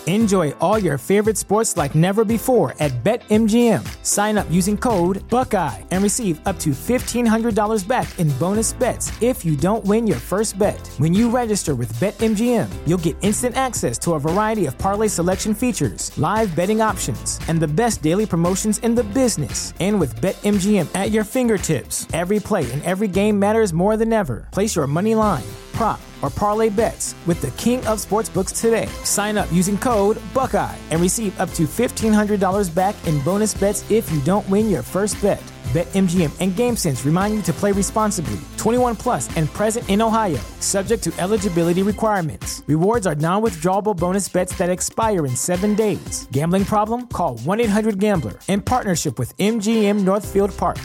Enjoy all your favorite sports like never before at BetMGM. Sign up using code Buckeye and receive up to $1,500 back in bonus bets if you don't win your first bet. When you register with BetMGM, you'll get instant access to a variety of parlay selection features, live betting options, and the best daily promotions in the business. And with BetMGM at your fingertips, every play and every game matters more than ever. Place your money line, prop, or parlay bets with the king of sportsbooks today. Sign up using code Buckeye and receive up to $1,500 back in bonus bets if you don't win your first bet. BetMGM and GameSense remind you to play responsibly. 21 plus and present in Ohio, subject to eligibility requirements. Rewards are non-withdrawable bonus bets that expire in 7 days. Gambling problem? Call 1-800-GAMBLER. In partnership with MGM Northfield Park.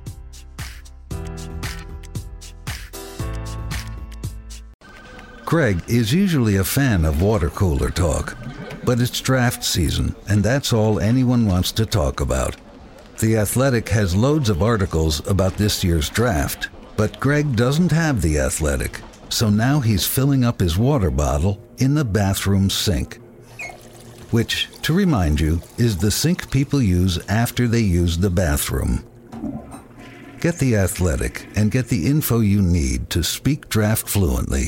Greg is usually a fan of water cooler talk, but it's draft season, and that's all anyone wants to talk about. The Athletic has loads of articles about this year's draft, but Greg doesn't have The Athletic, so now he's filling up his water bottle in the bathroom sink, which, to remind you, is the sink people use after they use the bathroom. Get The Athletic and get the info you need to speak draft fluently.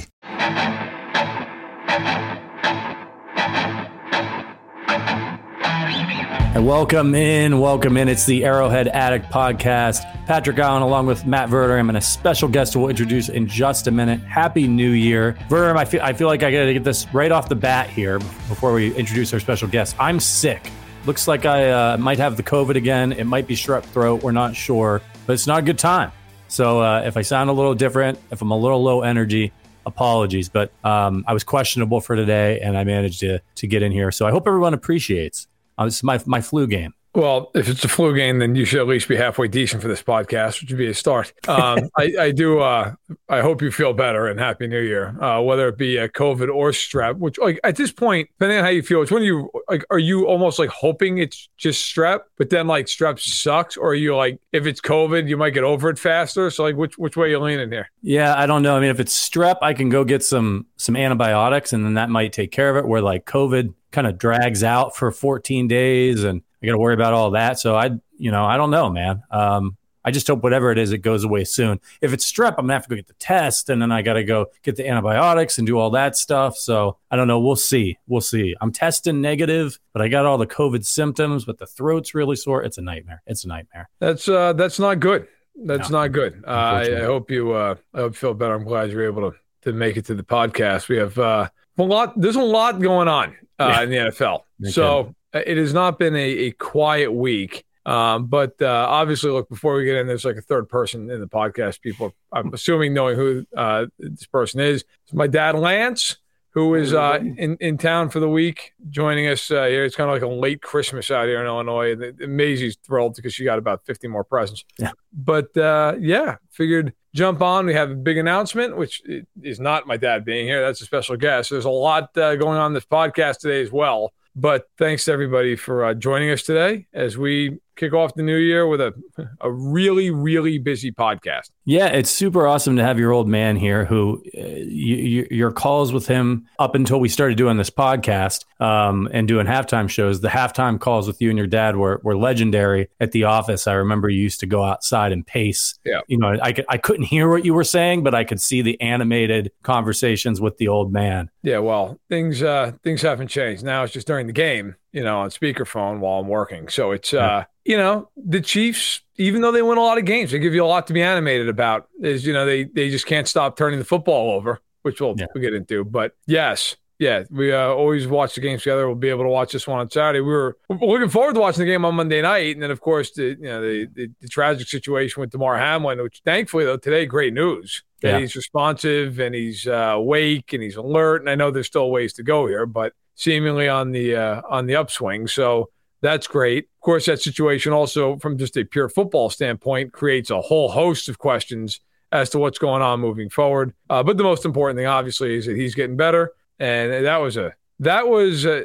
And welcome in. It's the Arrowhead Addict Podcast. Patrick Allen along with Matt Verderame and a special guest who we'll introduce in just a minute. Happy New Year. Verderame, I feel like I got to get this right off the bat here before we introduce our special guest. I'm sick. Looks like I might have the COVID again. It might be strep throat. We're not sure, but it's not a good time. So if I sound a little different, if I'm a little low energy, apologies. But I was questionable for today and I managed to get in here. So I hope everyone appreciates. This is my flu game. Well, if it's a flu game, then you should at least be halfway decent for this podcast, which would be a start. I hope you feel better and Happy New Year, whether it be a COVID or strep, which like at this point, depending on how you feel, it's when you like, are you almost like hoping it's just strep, but then like strep sucks? Or are you like, if it's COVID, you might get over it faster? So like, which way are you leaning here? Yeah, I don't know. I mean, if it's strep, I can go get some antibiotics and then that might take care of it, where like COVID kind of drags out for 14 days and I got to worry about all that. So I don't know, man. I just hope whatever it is, it goes away soon. If it's strep, I'm gonna have to go get the test and then I got to go get the antibiotics and do all that stuff. So I don't know. We'll see. I'm testing negative, but I got all the COVID symptoms, but the throat's really sore. It's a nightmare. That's not good. That's not good. I hope you feel better. I'm glad you're able to make it to the podcast. We have there's a lot going on in the NFL. So it has not been a quiet week. But obviously, look, before we get in, there's like a third person in the podcast. People, I'm assuming, knowing who this person is. It's my dad, Lance, who is in town for the week, joining us here. It's kind of like a late Christmas out here in Illinois. And Maisie's thrilled because she got about 50 more presents. Yeah. But figured jump on. We have a big announcement, which is not my dad being here. That's a special guest. There's a lot going on this podcast today as well. But thanks to everybody for joining us today as we kick off the new year with a really, really busy podcast. Yeah, it's super awesome to have your old man here who your calls with him up until we started doing this podcast and doing halftime shows. The halftime calls with you and your dad were legendary at the office. I remember you used to go outside and pace. Yeah. I couldn't hear what you were saying, but I could see the animated conversations with the old man. Yeah, well, things haven't changed. Now it's just during the game, on speakerphone while I'm working. So it's, the Chiefs, even though they win a lot of games, they give you a lot to be animated about. Is they just can't stop turning the football over, which we'll get into. But yes, we always watch the games together. We'll be able to watch this one on Saturday. We're looking forward to watching the game on Monday night, and then of course the tragic situation with Damar Hamlin, which thankfully though today great news. Yeah. He's responsive and he's awake and he's alert. And I know there's still ways to go here, but seemingly on the upswing. So that's great. Of course, that situation also, from just a pure football standpoint, creates a whole host of questions as to what's going on moving forward. But the most important thing, obviously, is that he's getting better. And that was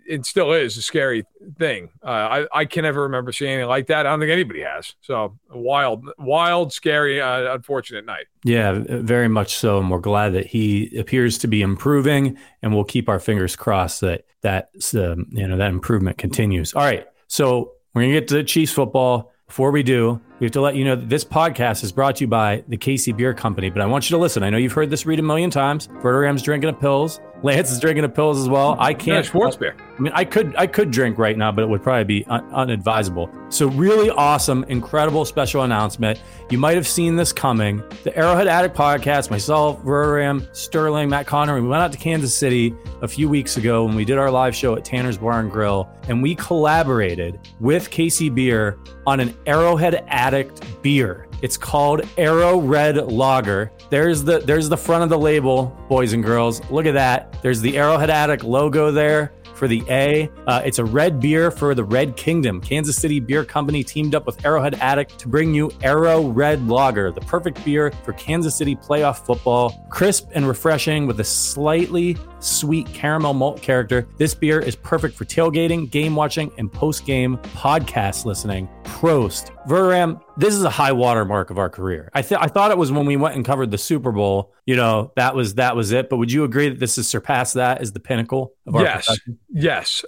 it still is a scary thing. I can never remember seeing anything like that. I don't think anybody has. So wild, scary, unfortunate night. Yeah, very much so. And we're glad that he appears to be improving, and we'll keep our fingers crossed that improvement continues. All right. So we're going to get to the Chiefs football. Before we do, we have to let you know that this podcast is brought to you by the KC Beer Company, but I want you to listen. I know you've heard this read a million times. Verderam's drinking a pills. Lance is drinking a pills as well. I can't. Sports beer. I mean, I could drink right now, but it would probably be unadvisable. So really awesome, incredible special announcement. You might have seen this coming. The Arrowhead Addict podcast, myself, Verderam, Sterling, Matt Connor, we went out to Kansas City a few weeks ago when we did our live show at Tanner's Bar and Grill, and we collaborated with KC Beer on an Arrowhead Addict beer. It's called Arrow Red Lager. There's the front of the label, boys and girls. Look at that. There's the Arrowhead Addict logo there for the A. It's a red beer for the Red Kingdom. Kansas City Beer Company teamed up with Arrowhead Addict to bring you Arrow Red Lager, the perfect beer for Kansas City playoff football. Crisp and refreshing with a slightly sweet caramel malt character. This beer is perfect for tailgating, game watching, and post-game podcast listening. Prost. Verderam, this is a high water mark of our career. I thought it was when we went and covered the Super Bowl, that was it. But would you agree that this has surpassed that as the pinnacle of our profession? Yes.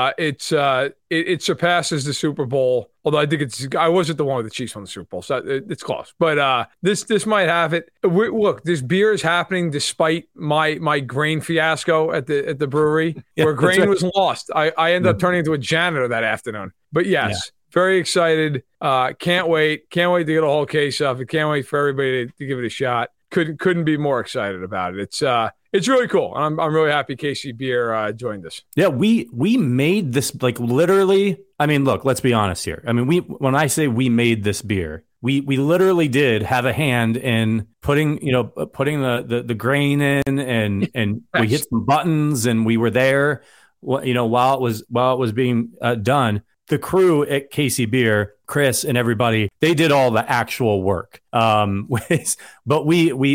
It surpasses the Super Bowl. Although I wasn't the one with the Chiefs on the Super Bowl, so it's close. But this might have it. Look, this beer is happening despite my grain fiasco at the brewery, where grain was lost. I ended up turning into a janitor that afternoon. But yes, very excited. Can't wait to get a whole case of it. Can't wait for everybody to give it a shot. Couldn't be more excited about it. It's really cool. I'm really happy KC Beer joined us. Yeah, we made this, like, literally. I mean, look, let's be honest here. I mean, when I say we made this beer, we literally did have a hand in putting the grain in, and yes. We hit some buttons, and we were there, while it was being done. The crew at KC Beer, Chris and everybody, they did all the actual work. But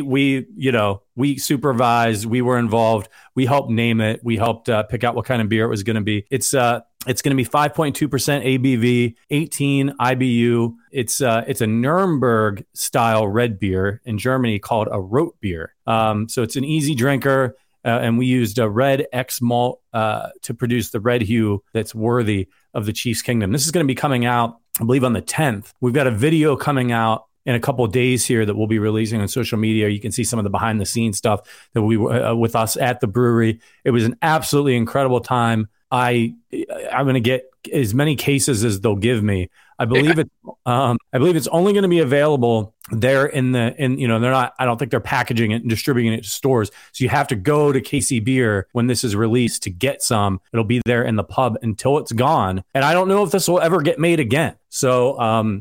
we supervised, we were involved, we helped name it, we helped pick out what kind of beer it was going to be. It's going to be 5.2% ABV, 18 IBU. It's a Nuremberg style red beer in Germany called a Rot beer. So it's an easy drinker. And we used a red X malt to produce the red hue that's worthy of the Chiefs Kingdom. This is going to be coming out, I believe, on the 10th. We've got a video coming out in a couple of days here that we'll be releasing on social media. You can see some of the behind the scenes stuff that we with us at the brewery. It was an absolutely incredible time. I'm going to get as many cases as they'll give me. I believe it's only going to be available there they're not, I don't think they're packaging it and distributing it to stores. So you have to go to KC Beer when this is released to get some. It'll be there in the pub until it's gone. And I don't know if this will ever get made again. So,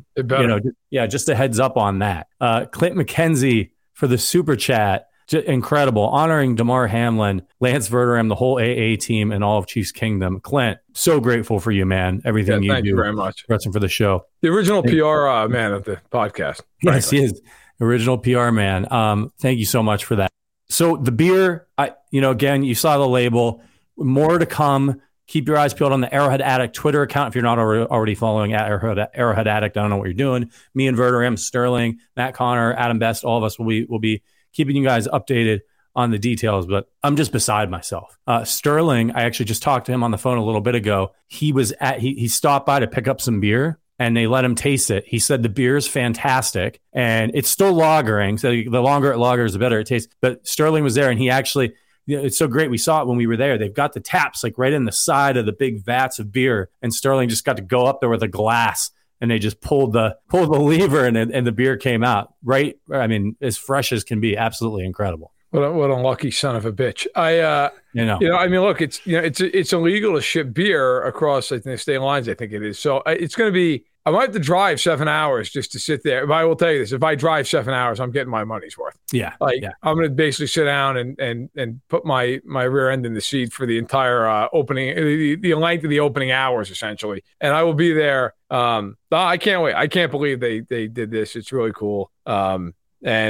just a heads up on that. Clint McKenzie for the super chat. Incredible. Honoring Damar Hamlin, Lance Verderam, the whole AA team, and all of Chiefs Kingdom. Clint, so grateful for you, man. Everything you do. Thank you very much. For the show. The original PR man of the podcast. Yes, he is. Original PR man. Thank you so much for that. So the beer, again, you saw the label. More to come. Keep your eyes peeled on the Arrowhead Addict Twitter account if you're not already following at Arrowhead Addict. I don't know what you're doing. Me and Verderam, Sterling, Matt Connor, Adam Best, all of us will be keeping you guys updated on the details, but I'm just beside myself. Sterling, I actually just talked to him on the phone a little bit ago. He stopped by to pick up some beer, and they let him taste it. He said the beer is fantastic, and it's still lagering. So the longer it lagers, the better it tastes. But Sterling was there, and he actually, it's so great. We saw it when we were there. They've got the taps like right in the side of the big vats of beer, and Sterling just got to go up there with a glass, and they just pulled the lever, and the beer came out right. I mean, as fresh as can be. Absolutely incredible. What a lucky son of a bitch. I mean, look, it's illegal to ship beer across, I think, state lines. I think it is. So it's going to be. I might have to drive 7 hours just to sit there. But I will tell you this: if I drive 7 hours, I'm getting my money's worth. Yeah. I'm going to basically sit down and put my rear end in the seat for the entire opening, the length of the opening hours, essentially. And I will be there. I can't wait. I can't believe they did this. It's really cool.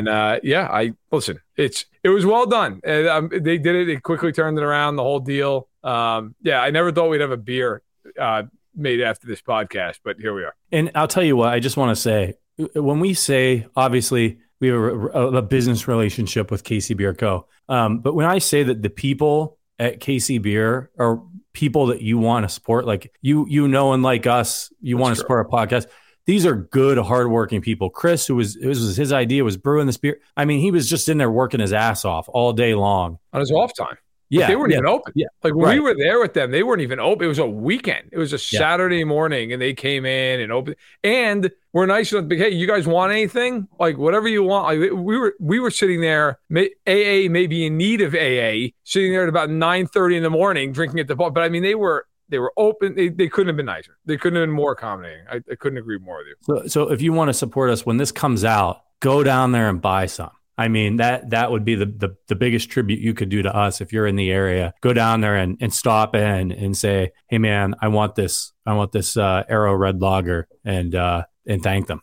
It was well done. They did it. They quickly turned it around, the whole deal. Yeah, I never thought we'd have a beer made after this podcast, but here we are. And I'll tell you what, I just want to say, when we say, obviously, we have a business relationship with KC Bier Co. But when I say that the people at KC Bier are people that you want to support, like you know, and like us, you want to support our podcast. These are good, hardworking people. Chris, it was his idea, was brewing this beer. I mean, he was just in there working his ass off all day long on his off time. Yeah, they weren't even open. Yeah, like when we were there with them, they weren't even open. It was a weekend. It was a Saturday morning, and they came in and opened. And we're nice enough to be, hey, you guys want anything? Like whatever you want. Like we were sitting there, AA maybe in need of AA, sitting there at about 9:30 in the morning, drinking at the bar. But I mean, they were open. They couldn't have been nicer. They couldn't have been more accommodating. I couldn't agree more with you. So if you want to support us when this comes out, go down there and buy some. I mean, that would be the biggest tribute you could do to us if you're in the area. Go down there and stop in and say, hey man, I want this Arrow Red Lager, and thank them.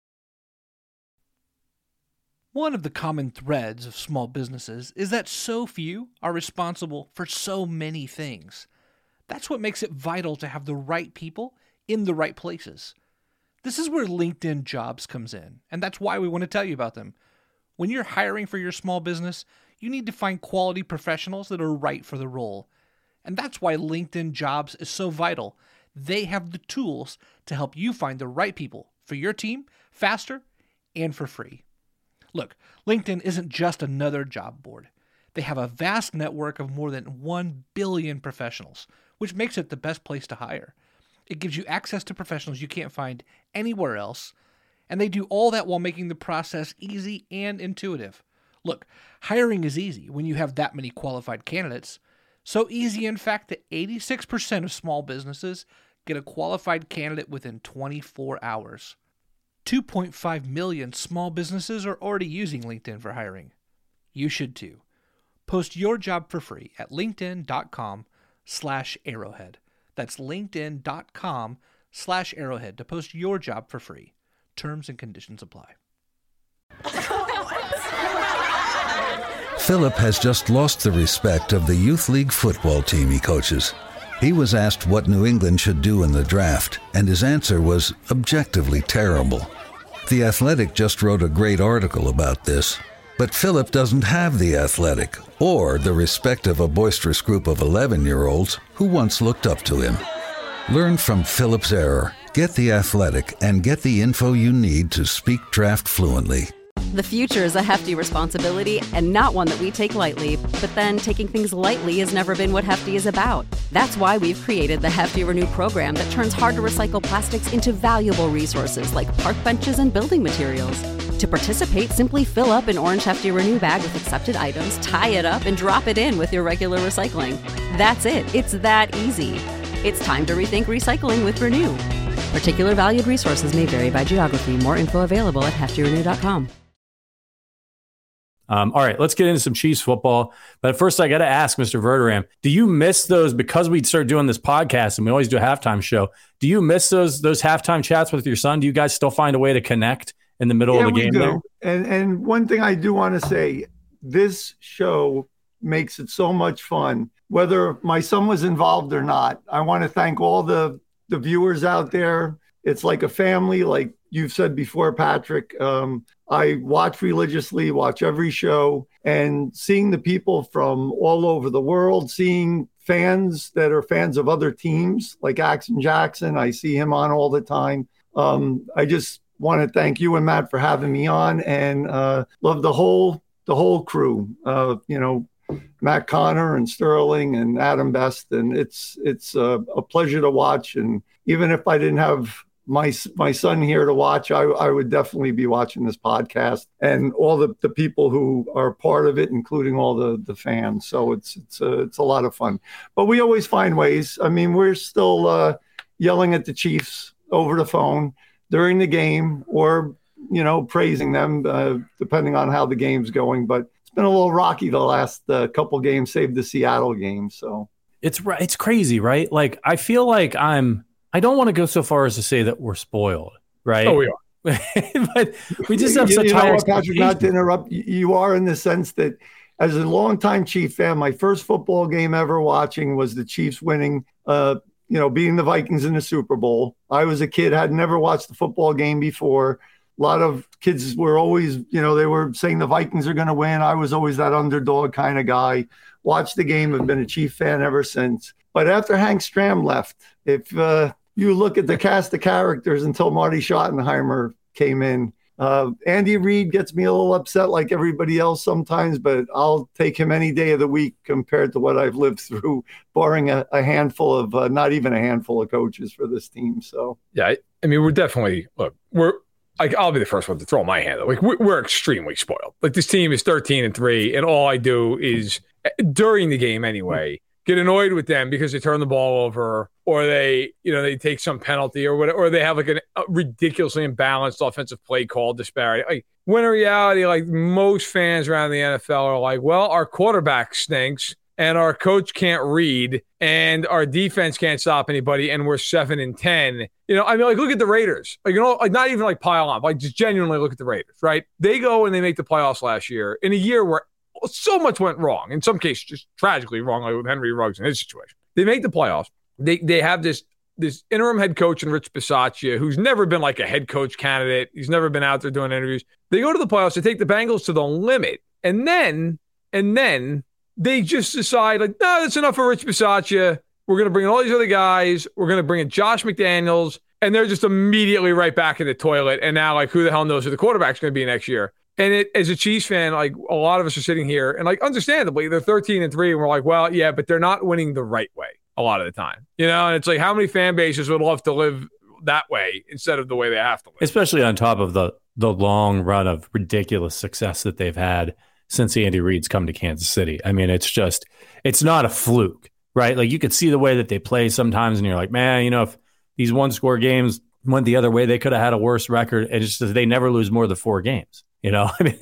One of the common threads of small businesses is that so few are responsible for so many things. That's what makes it vital to have the right people in the right places. This is where LinkedIn Jobs comes in, and that's why we want to tell you about them. When you're hiring for your small business, you need to find quality professionals that are right for the role. And that's why LinkedIn Jobs is so vital. They have the tools to help you find the right people for your team faster and for free. Look, LinkedIn isn't just another job board. They have a vast network of more than 1 billion professionals, which makes it the best place to hire. It gives you access to professionals you can't find anywhere else, and they do all that while making the process easy and intuitive. Look, hiring is easy when you have that many qualified candidates. So easy, in fact, that 86% of small businesses get a qualified candidate within 24 hours. 2.5 million small businesses are already using LinkedIn for hiring. You should too. Post your job for free at linkedin.com/arrowhead. That's linkedin.com/arrowhead to post your job for free. Terms and conditions apply. Philip has just lost the respect of the youth league football team he coaches. He was asked what New England should do in the draft, and his answer was objectively terrible. The Athletic just wrote a great article about this, but Philip doesn't have the Athletic or the respect of a boisterous group of 11-year-olds who once looked up to him. Learn from Philip's error. Get the Athletic and get the info you need to speak draft fluently. The future is a hefty responsibility and not one that we take lightly. But then taking things lightly has never been what Hefty is about. That's why we've created the Hefty Renew program that turns hard-to-recycle plastics into valuable resources like park benches and building materials. To participate, simply fill up an orange Hefty Renew bag with accepted items, tie it up, and drop it in with your regular recycling. That's it. It's that easy. It's time to rethink recycling with Renew. Particular valued resources may vary by geography. More info available at heftyrenew.com. All right, let's get into some Chiefs football. But first, I got to ask Mr. Verderame, do you miss those, because we start doing this podcast and we always do a halftime show, do you miss those halftime chats with your son? Do you guys still find a way to connect in the middle of the game? We do. And one thing I do want to say, this show makes it so much fun. Whether my son was involved or not, I want to thank all the viewers out there. It's like a family, like you've said before, Patrick. I watch religiously, watch every show, and seeing the people from all over the world, seeing fans that are fans of other teams like Axon Jackson. I see him on all the time. I just want to thank you and Matt for having me on, and love the whole crew. Matt Connor and Sterling and Adam Best, and it's a pleasure to watch. And even if I didn't have my son here to watch, I would definitely be watching this podcast, and all the people who are part of it, including all the fans. So it's a lot of fun. But we always find ways. I mean, we're still yelling at the Chiefs over the phone during the game, or praising them depending on how the game's going. But it's been a little rocky the last couple games, save the Seattle game. So it's crazy, right? Like, I feel like I don't want to go so far as to say that we're spoiled, right? Oh, we are. But we just have such high expectations. Patrick, not to interrupt, you are, in the sense that as a longtime Chief fan, my first football game ever watching was the Chiefs winning, beating the Vikings in the Super Bowl. I was a kid, had never watched a football game before. A lot of kids were always, they were saying the Vikings are going to win. I was always that underdog kind of guy. Watched the game, have been a Chief fan ever since. But after Hank Stram left, if you look at the cast of characters until Marty Schottenheimer came in, Andy Reid gets me a little upset like everybody else sometimes, but I'll take him any day of the week compared to what I've lived through, barring a handful of, not even a handful of coaches for this team. So, yeah, I mean, I'll be the first one to throw my hand up. Like, we're extremely spoiled. Like, this team is 13-3, and all I do is, during the game anyway, get annoyed with them because they turn the ball over, or they take some penalty or whatever, or they have like a ridiculously imbalanced offensive play call disparity. Like, when in reality, like, most fans around the NFL are like, well, our quarterback stinks and our coach can't read and our defense can't stop anybody and we're 7-10. Look at the Raiders. Not even like pile on, like, just genuinely look at the Raiders, right? They go and they make the playoffs last year in a year where so much went wrong, in some cases just tragically wrong, like with Henry Ruggs in his situation. They make the playoffs. They have this interim head coach in Rich Bisaccia, who's never been like a head coach candidate. He's never been out there doing interviews. They go to the playoffs. They take the Bengals to the limit. And then they just decide, like, no, that's enough for Rich Bisaccia. We're going to bring in all these other guys. We're going to bring in Josh McDaniels. And they're just immediately right back in the toilet. And now, like, who the hell knows who the quarterback's going to be next year? And as a Chiefs fan, like, a lot of us are sitting here and, like, understandably, they're 13-3, and we're like, well, yeah, but they're not winning the right way a lot of the time. And it's like, how many fan bases would love to live that way instead of the way they have to live? Especially on top of the long run of ridiculous success that they've had since Andy Reid's come to Kansas City. I mean, it's not a fluke, right? Like, you could see the way that they play sometimes, and you're like, man, if these one-score games went the other way, they could have had a worse record. And it's just they never lose more than 4 games. I mean,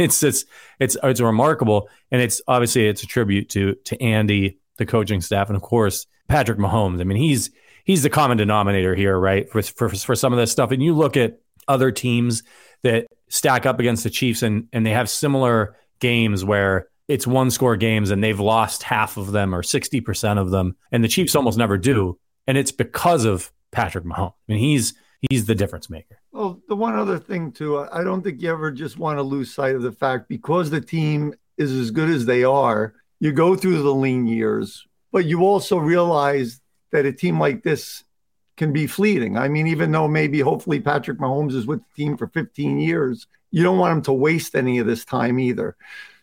it's remarkable, and it's obviously a tribute to Andy, the coaching staff, and of course Patrick Mahomes. I mean, he's the common denominator here, right? For some of this stuff, and you look at other teams that stack up against the Chiefs, and they have similar games where it's 1-score games, and they've lost half of them or 60% of them, and the Chiefs almost never do, and it's because of Patrick Mahomes. I mean, he's the difference maker. Well, the one other thing, too, I don't think you ever just want to lose sight of the fact, because the team is as good as they are, you go through the lean years, but you also realize that a team like this can be fleeting. I mean, even though maybe hopefully Patrick Mahomes is with the team for 15 years, you don't want him to waste any of this time either.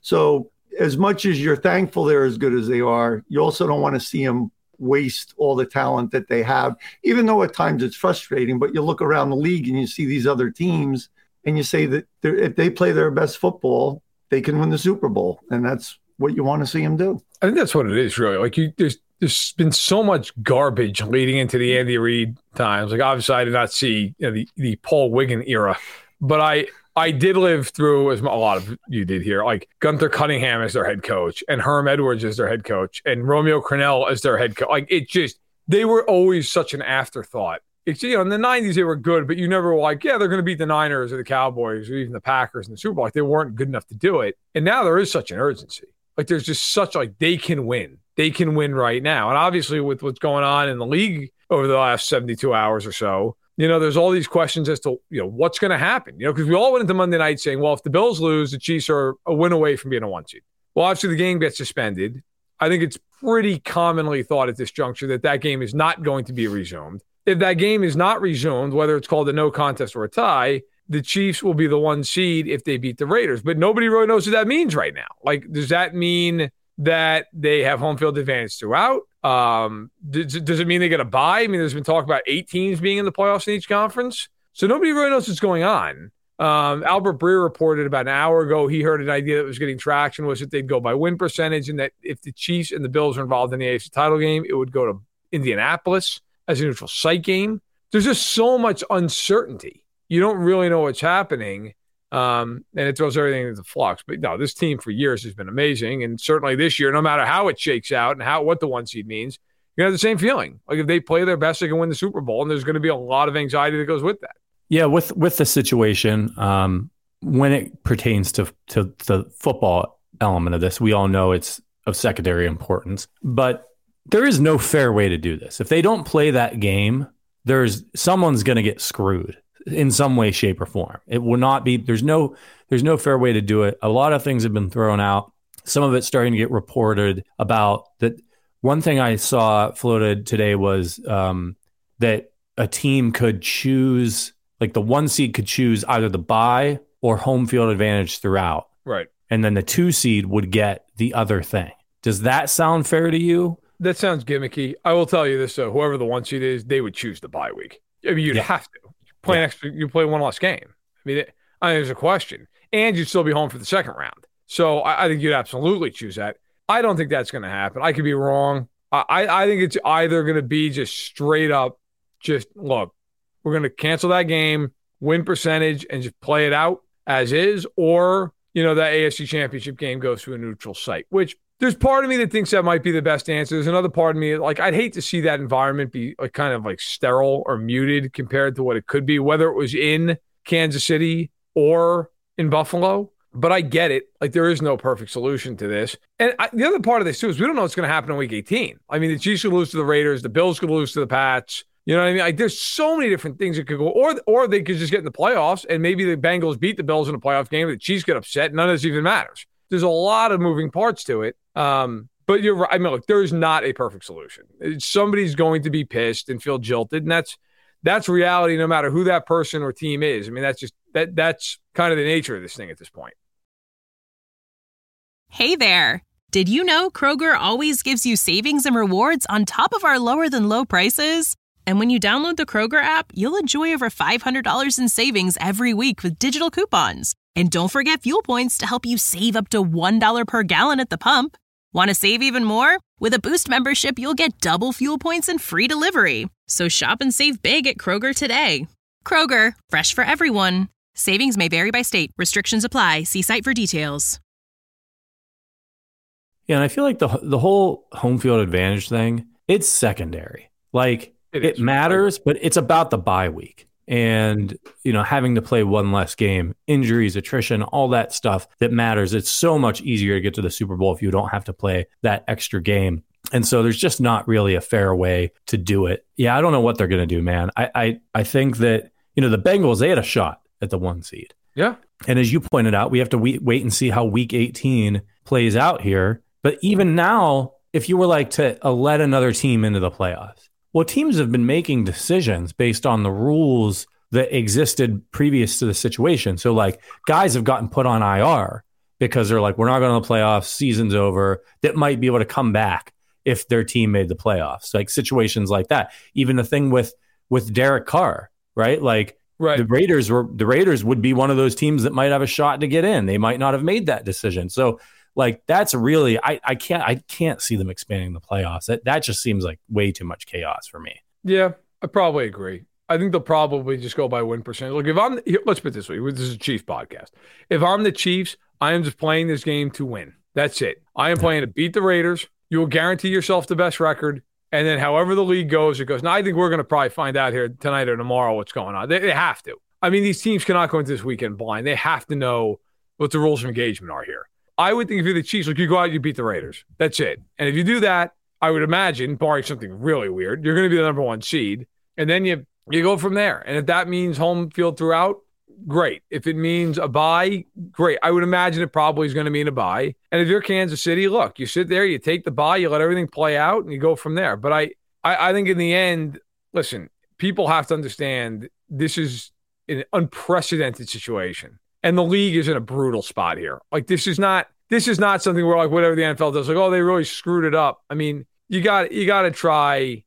So as much as you're thankful they're as good as they are, you also don't want to see him waste all the talent that they have, even though at times it's frustrating. But you look around the league and you see these other teams and you say that if they play their best football, they can win the Super Bowl. And that's what you want to see them do. I think that's what it is, really. Like, there's been so much garbage leading into the Andy Reid times. Like, obviously I did not see the Paul Wiggin era, but I did live through, as a lot of you did here, like Gunther Cunningham as their head coach and Herm Edwards as their head coach and Romeo Crennel as their head coach. Like, they were always such an afterthought. It's, in the 90s they were good, but you never were like, yeah, they're going to beat the Niners or the Cowboys or even the Packers in the Super Bowl. Like, they weren't good enough to do it. And now there is such an urgency. Like, there's just such, like, they can win. They can win right now. And obviously with what's going on in the league over the last 72 hours or so, there's all these questions as to, what's going to happen, because we all went into Monday night saying, well, if the Bills lose, the Chiefs are a win away from being a 1 seed. Well, obviously the game gets suspended. I think it's pretty commonly thought at this juncture that game is not going to be resumed. If that game is not resumed, whether it's called a no contest or a tie, the Chiefs will be the 1 seed if they beat the Raiders. But nobody really knows what that means right now. Like, does that mean that they have home field advantage throughout? Does it mean they get a bye? I mean, there's been talk about 8 teams being in the playoffs in each conference. So nobody really knows what's going on. Albert Breer reported about an hour ago, he heard an idea that was getting traction was that they'd go by win percentage, and that if the Chiefs and the Bills are involved in the AFC title game, it would go to Indianapolis as a neutral site game. There's just so much uncertainty. You don't really know what's happening. And it throws everything into flux. But no, this team for years has been amazing. And certainly this year, no matter how it shakes out and what the 1 seed means, you're going to have the same feeling. Like, if they play their best, they can win the Super Bowl. And there's going to be a lot of anxiety that goes with that. Yeah, with the situation, when it pertains to the football element of this. We all know it's of secondary importance, but there is no fair way to do this. If they don't play that game, someone's going to get screwed in some way, shape, or form. It will not be, there's no fair way to do it. A lot of things have been thrown out. Some of it's starting to get reported about that. One thing I saw floated today was that a team could choose, like the 1 seed could choose either the bye or home field advantage throughout. Right. And then the 2 seed would get the other thing. Does that sound fair to you? That sounds gimmicky. I will tell you this, though. Whoever the 1 seed is, they would choose the bye week. I mean, you'd have to. You play one less game. I mean, there's a question. And you'd still be home for the second round. So I think you'd absolutely choose that. I don't think that's going to happen. I could be wrong. I think it's either going to be just straight up, just look, we're going to cancel that game, win percentage, and just play it out as is, or, that AFC Championship game goes to a neutral site, which there's part of me that thinks that might be the best answer. There's another part of me, I'd hate to see that environment be kind of sterile or muted compared to what it could be, whether it was in Kansas City or in Buffalo. But I get it. There is no perfect solution to this. And the other part of this, too, is we don't know what's going to happen in Week 18. I mean, the Chiefs could lose to the Raiders. The Bills could lose to the Pats. You know what I mean? There's so many different things that could go. Or they could just get in the playoffs, and maybe the Bengals beat the Bills in a playoff game, and the Chiefs get upset. None of this even matters. There's a lot of moving parts to it. But you're right. I mean, look, there's not a perfect solution. Somebody's going to be pissed and feel jilted, and that's reality no matter who that person or team is. I mean, that's kind of the nature of this thing at this point. Hey there. Did you know Kroger always gives you savings and rewards on top of our lower than low prices? And when you download the Kroger app, you'll enjoy over $500 in savings every week with digital coupons. And don't forget fuel points to help you save up to $1 per gallon at the pump. Want to save even more? With a Boost membership, you'll get double fuel points and free delivery. So shop and save big at Kroger today. Kroger, fresh for everyone. Savings may vary by state. Restrictions apply. See site for details. Yeah, and I feel like the whole home field advantage thing, it's secondary. It matters, but it's about the bye week. And, having to play one less game, injuries, attrition, all that stuff that matters. It's so much easier to get to the Super Bowl if you don't have to play that extra game. And so there's just not really a fair way to do it. Yeah, I don't know what they're going to do, man. I think that, the Bengals, they had a shot at the 1 seed. Yeah. And as you pointed out, we have to wait and see how Week 18 plays out here. But even now, if you were to let another team into the playoffs, well, teams have been making decisions based on the rules that existed previous to the situation. So guys have gotten put on IR because they're we're not going to the playoffs, season's over, that might be able to come back if their team made the playoffs. Situations like that. Even the thing with Derek Carr, right? Right. The Raiders would be one of those teams that might have a shot to get in. They might not have made that decision. So that's really, I can't see them expanding the playoffs. That just seems like way too much chaos for me. Yeah, I probably agree. I think they'll probably just go by win percentage. Look, let's put it this way. This is a Chiefs podcast. If I'm the Chiefs, I am just playing this game to win. That's it. I am playing to beat the Raiders. You will guarantee yourself the best record. And then however the league goes, it goes. Now, I think we're going to probably find out here tonight or tomorrow what's going on. They have to. I mean, these teams cannot go into this weekend blind. They have to know what the rules of engagement are here. I would think if you're the Chiefs, you go out, you beat the Raiders. That's it. And if you do that, I would imagine, barring something really weird, you're going to be the number 1 seed. And then you go from there. And if that means home field throughout, great. If it means a bye, great. I would imagine it probably is going to mean a bye. And if you're Kansas City, look, you sit there, you take the bye, you let everything play out, and you go from there. But I think in the end, listen, people have to understand this is an unprecedented situation. And the league is in a brutal spot here. This is not something where whatever the NFL does, they really screwed it up. I mean, you got to try.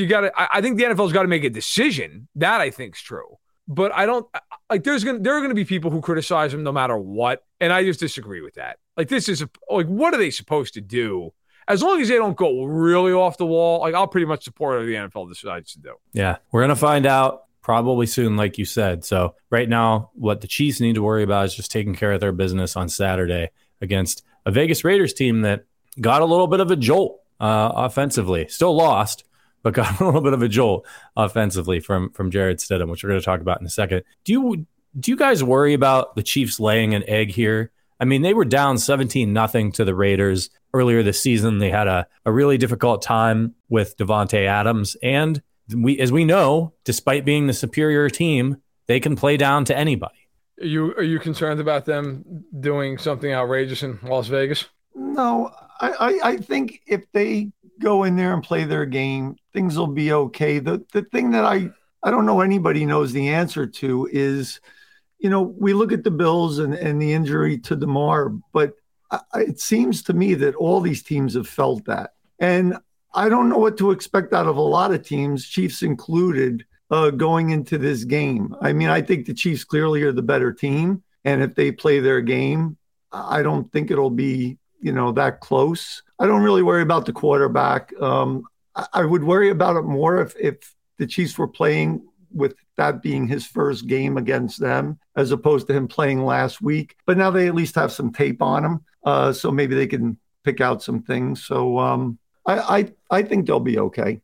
I think the NFL's got to make a decision. That I think is true. But I don't there are going to be people who criticize them no matter what, and I just disagree with that. This is what are they supposed to do? As long as they don't go really off the wall, I'll pretty much support whatever the NFL decides to do. Yeah, we're gonna find out probably soon, like you said. So right now, what the Chiefs need to worry about is just taking care of their business on Saturday against a Vegas Raiders team that got a little bit of a jolt offensively. Still lost, but got a little bit of a jolt offensively from Jarrett Stidham, which we're going to talk about in a second. Do you guys worry about the Chiefs laying an egg here I mean, they were down 17-0 to the Raiders earlier this season. They had a really difficult time with Davante Adams. And as we know, despite being the superior team, they can play down to anybody. Are you concerned about them doing something outrageous in Las Vegas? No, I think if they go in there and play their game, things will be okay. The thing that I don't know anybody knows the answer to is, we look at the Bills and the injury to DeMar, but it seems to me that all these teams have felt that. And I don't know what to expect out of a lot of teams, Chiefs included, going into this game. I mean, I think the Chiefs clearly are the better team. And if they play their game, I don't think it'll be, that close. I don't really worry about the quarterback. I would worry about it more if the Chiefs were playing with that being his first game against them, as opposed to him playing last week. But now they at least have some tape on him. So maybe they can pick out some things. So I think they'll be okay.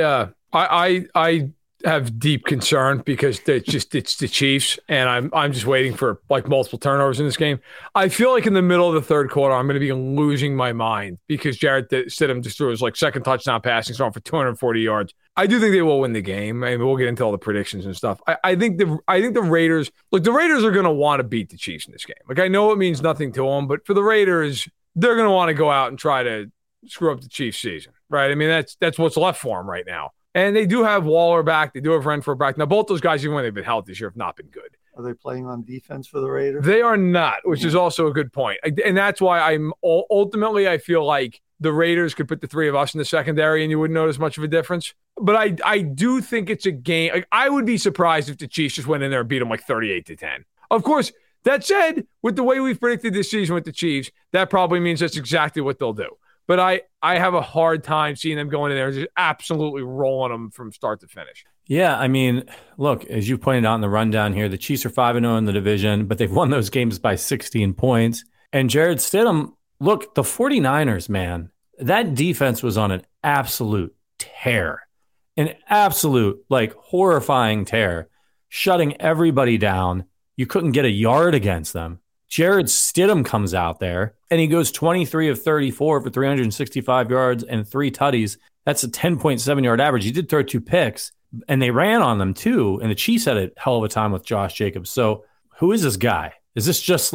I have deep concern because it's the Chiefs, and I'm just waiting for like multiple turnovers in this game. I feel like in the middle of the third quarter, I'm going to be losing my mind because Jarrett Stidham just threw his second touchdown passing throw for 240 yards. I do think they will win the game. I mean, we'll get into all the predictions and stuff. I think the Raiders, the Raiders are going to want to beat the Chiefs in this game. I know it means nothing to them, but for the Raiders, they're going to want to go out and try to screw up the Chiefs season, right? I mean, that's what's left for them right now. And they do have Waller back. They do have Renfrow back. Now, both those guys, even when they've been healthy this year, have not been good. Are they playing on defense for the Raiders? They are not, which is also a good point. And that's why ultimately I feel like the Raiders could put the three of us in the secondary and you wouldn't notice much of a difference. But I do think it's a game. I would be surprised if the Chiefs just went in there and beat them 38-10. Of course, that said, with the way we've predicted this season with the Chiefs, that probably means that's exactly what they'll do. But I have a hard time seeing them going in there and just absolutely rolling them from start to finish. Yeah, I mean, look, as you pointed out in the rundown here, the Chiefs are 5-0 in the division, but they've won those games by 16 points. And Jarrett Stidham, look, the 49ers, man, that defense was on an absolute tear. An absolute, horrifying tear, shutting everybody down. You couldn't get a yard against them. Jarrett Stidham comes out there and he goes 23 of 34 for 365 yards and 3 tutties. That's a 10.7 yard average. He did throw 2 picks and they ran on them too. And the Chiefs had a hell of a time with Josh Jacobs. So who is this guy? Is this just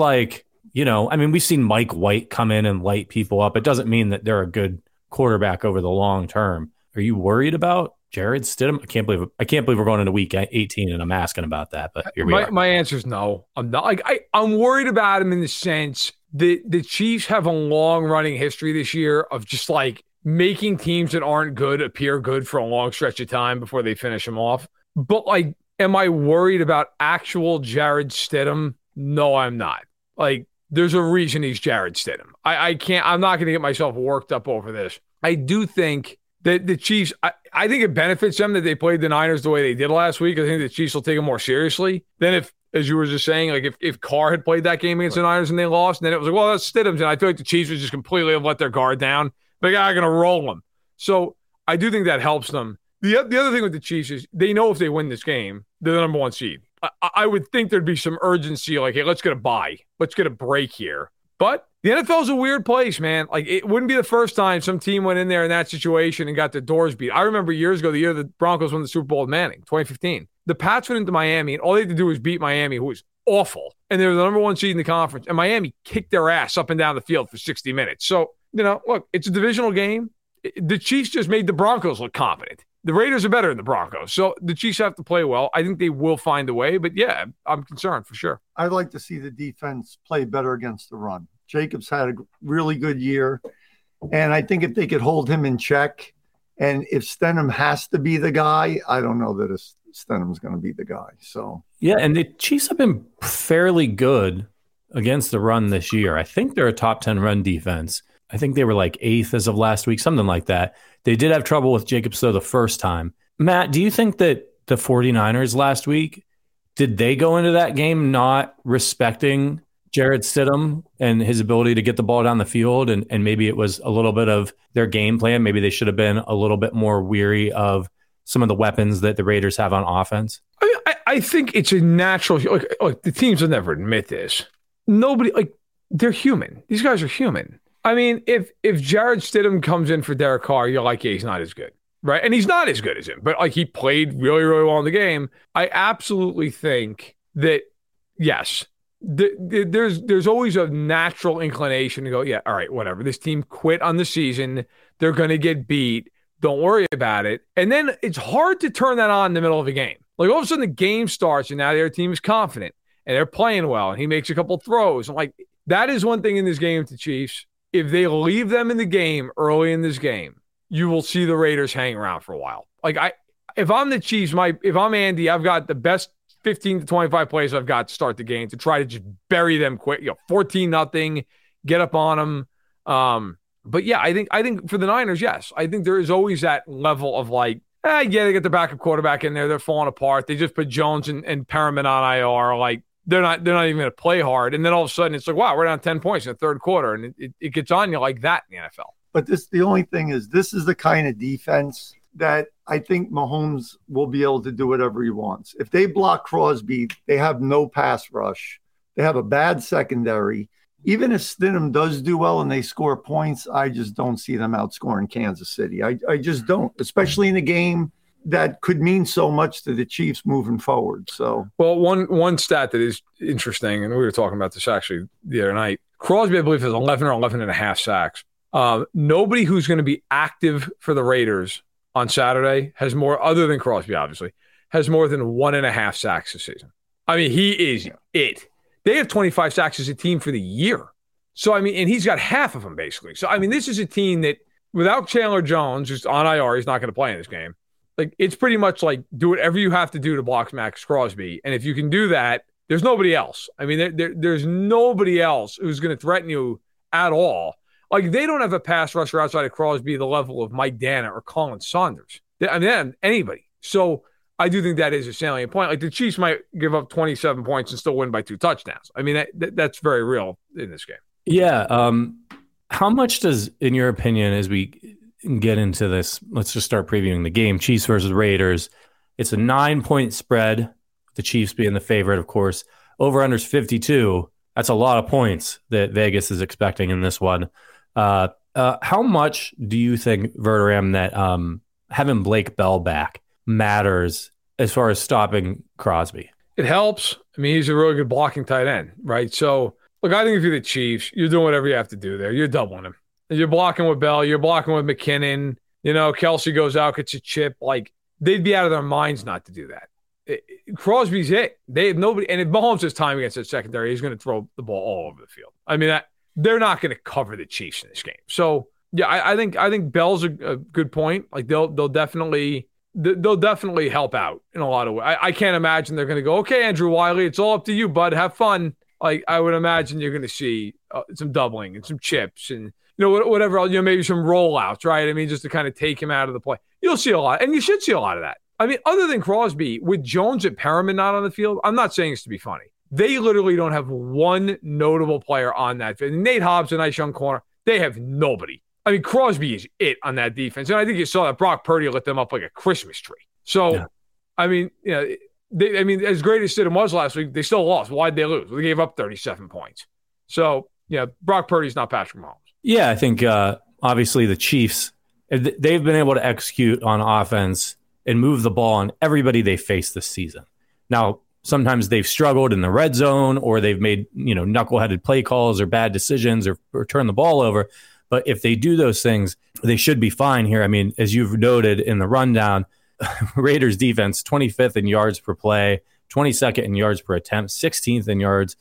we've seen Mike White come in and light people up. It doesn't mean that they're a good quarterback over the long term. Are you worried about Jarrett Stidham? I can't believe we're going into week 18 and I'm asking about that, but here we are. My answer is no. I'm not. I'm worried about him in the sense that the Chiefs have a long running history this year of just making teams that aren't good appear good for a long stretch of time before they finish them off. But am I worried about actual Jarrett Stidham? No, I'm not. There's a reason he's Jarrett Stidham. I'm not going to get myself worked up over this. I do think that the Chiefs, I think it benefits them that they played the Niners the way they did last week. I think the Chiefs will take them more seriously than if, as you were just saying, if Carr had played that game against the Niners and they lost, and then it was well, that's Stidham's. And I feel like the Chiefs would just completely have let their guard down. They're going to roll them. So I do think that helps them. The other thing with the Chiefs is they know if they win this game, they're the number 1 seed. I would think there'd be some urgency, hey, let's get a bye. Let's get a break here. But the NFL is a weird place, man. It wouldn't be the first time some team went in there in that situation and got their doors beat. I remember years ago, the year the Broncos won the Super Bowl with Manning, 2015. The Pats went into Miami, and all they had to do was beat Miami, who was awful. And they were the number 1 seed in the conference. And Miami kicked their ass up and down the field for 60 minutes. So, look, it's a divisional game. The Chiefs just made the Broncos look competent. The Raiders are better than the Broncos. So the Chiefs have to play well. I think they will find a way. But, yeah, I'm concerned for sure. I'd like to see the defense play better against the run. Jacobs had a really good year. And I think if they could hold him in check, and if Stidham has to be the guy, I don't know that Stidham's going to be the guy. So yeah, and the Chiefs have been fairly good against the run this year. I think they're a top 10 run defense. I think they were 8th as of last week, something like that. They did have trouble with Jacobs, though, the first time. Matt, do you think that the 49ers last week, did they go into that game not respecting Jarrett Stidham and his ability to get the ball down the field? And maybe it was a little bit of their game plan. Maybe they should have been a little bit more weary of some of the weapons that the Raiders have on offense. I think it's a natural, the teams will never admit this. Nobody, they're human. These guys are human. I mean, if Jarrett Stidham comes in for Derek Carr, you're like, yeah, he's not as good, right? And he's not as good as him, but like he played really, really well in the game. I absolutely think that, yes, there's always a natural inclination to go, yeah, all right, whatever. This team quit on the season. They're going to get beat. Don't worry about it. And then it's hard to turn that on in the middle of a game. Like all of a sudden the game starts and now their team is confident and they're playing well and he makes a couple throws. I'm like, that is one thing in this game with the Chiefs. If they leave them in the game early in this game, you will see the Raiders hang around for a while. Like if I'm the Chiefs, if I'm Andy, I've got the best 15 to 25 plays I've got to start the game to try to just bury them quick. 14-0, get up on them. But yeah, I think for the Niners, yes, I think there is always that level of like, yeah, they get the backup quarterback in there. They're falling apart. They just put Jones and Perriman on IR. Like they're not even going to play hard. And then all of a sudden it's like, wow, we're down 10 points in the third quarter. And it gets on you like that in the NFL. But the only thing is, this is the kind of defense that I think Mahomes will be able to do whatever he wants. If they block Crosby, they have no pass rush. They have a bad secondary. Even if Stidham does do well and they score points, I just don't see them outscoring Kansas City. I just don't, especially in a game that could mean so much to the Chiefs moving forward. So, well, one stat that is interesting, and we were talking about this actually the other night, Crosby, I believe, has 11 or 11 and a half sacks. Nobody who's going to be active for the Raiders on Saturday has more, other than Crosby, obviously, has more than 1.5 sacks this season. I mean, he is it. They have 25 sacks as a team for the year. So, I mean, and he's got half of them, basically. So, I mean, this is a team that, without Chandler Jones, who's on IR, he's not going to play in this game. Like, it's pretty much like, do whatever you have to do to block Max Crosby. And if you can do that, there's nobody else. I mean, there's nobody else who's going to threaten you at all. Like, they don't have a pass rusher outside of Crosby the level of Mike Dana or Colin Saunders. I mean, anybody. So, I do think that is a salient point. Like the Chiefs might give up 27 points and still win by 2 touchdowns. I mean, that's very real in this game. Yeah. How much does, in your opinion, as we get into this, let's just start previewing the game, Chiefs versus Raiders. It's a 9-point spread, the Chiefs being the favorite, of course. Over-under's 52. That's a lot of points that Vegas is expecting in this one. How much do you think, Verderame, that having Blake Bell back matters as far as stopping Crosby? It helps. I mean, he's a really good blocking tight end, right? So, look, I think if you're the Chiefs, you're doing whatever you have to do there. You're doubling him. You're blocking with Bell. You're blocking with McKinnon. You know, Kelsey goes out, gets a chip. Like, they'd be out of their minds not to do that. Crosby's it. They have nobody. And if Mahomes has time against that secondary, he's going to throw the ball all over the field. I mean, they're not going to cover the Chiefs in this game. So, yeah, I think Bell's a good point. Like, they'll definitely help out in a lot of ways. I can't imagine they're going to go, okay, Andrew Wiley, it's all up to you, bud. Have fun. Like, I would imagine you're going to see some doubling and some chips and, you know, whatever else, you know, maybe some rollouts, right? I mean, just to kind of take him out of the play. You'll see a lot, and you should see a lot of that. I mean, other than Crosby, with Jones and Perriman not on the field, I'm not saying this to be funny. They literally don't have one notable player on that field. Nate Hobbs, a nice young corner. They have nobody. I mean, Crosby is it on that defense. And I think you saw that Brock Purdy lit them up like a Christmas tree. So, yeah. I mean, you know, as great as Stidham was last week, they still lost. Why'd they lose? Well, they gave up 37 points. So, yeah, Brock Purdy's not Patrick Mahomes. Yeah, I think obviously the Chiefs, they've been able to execute on offense and move the ball on everybody they face this season. Now, sometimes they've struggled in the red zone or they've made, you know, knuckleheaded play calls or bad decisions or turn the ball over. But if they do those things, they should be fine here. I mean, as you've noted in the rundown, Raiders defense, 25th in yards per play, 22nd in yards per attempt, 16th in yards,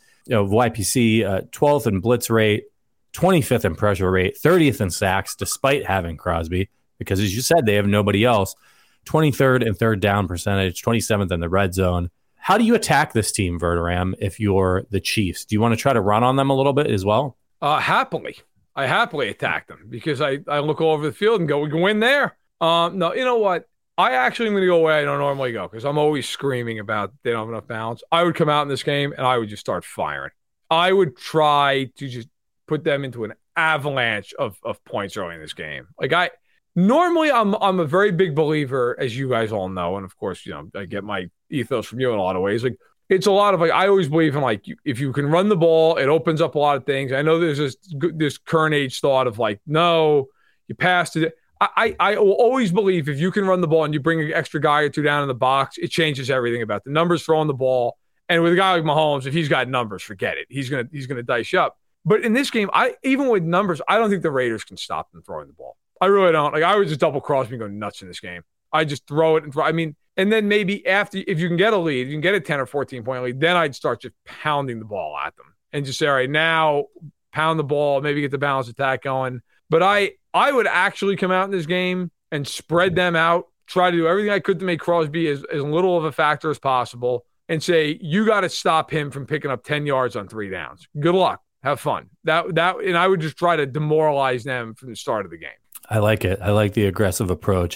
YPC, 12th in blitz rate, 25th in pressure rate, 30th in sacks, despite having Crosby, because as you said, they have nobody else, 23rd in third down percentage, 27th in the red zone. How do you attack this team, Verderame, if you're the Chiefs? Do you want to try to run on them a little bit as well? Happily. I happily attack them because I look all over the field and go, we can win there. No, you know what? I actually am going to go away I don't normally go because I'm always screaming about they don't have enough balance. I would come out in this game and I would just start firing. I would try to just put them into an avalanche of points early in this game. Like normally I'm a very big believer, as you guys all know, and of course, you know, I get my ethos from you in a lot of ways. Like, it's a lot of like, I always believe in like, if you can run the ball, it opens up a lot of things. I know there's this current age thought of like, no, you passed it. I will always believe if you can run the ball and you bring an extra guy or two down in the box, it changes everything about the numbers throwing the ball. And with a guy like Mahomes, if he's got numbers, forget it. He's gonna dice you up. But in this game, even with numbers, I don't think the Raiders can stop them throwing the ball. I really don't. Like, I would just double cross me and go nuts in this game. I just throw it and then maybe after, if you can get a lead, you can get a 10 or 14 point lead, then I'd start just pounding the ball at them and just say, all right, now pound the ball, maybe get the balanced attack going. But I would actually come out in this game and spread them out, try to do everything I could to make Crosby as little of a factor as possible, and say, you got to stop him from picking up 10 yards on 3 downs. Good luck. Have fun. And I would just try to demoralize them from the start of the game. I like it. I like the aggressive approach.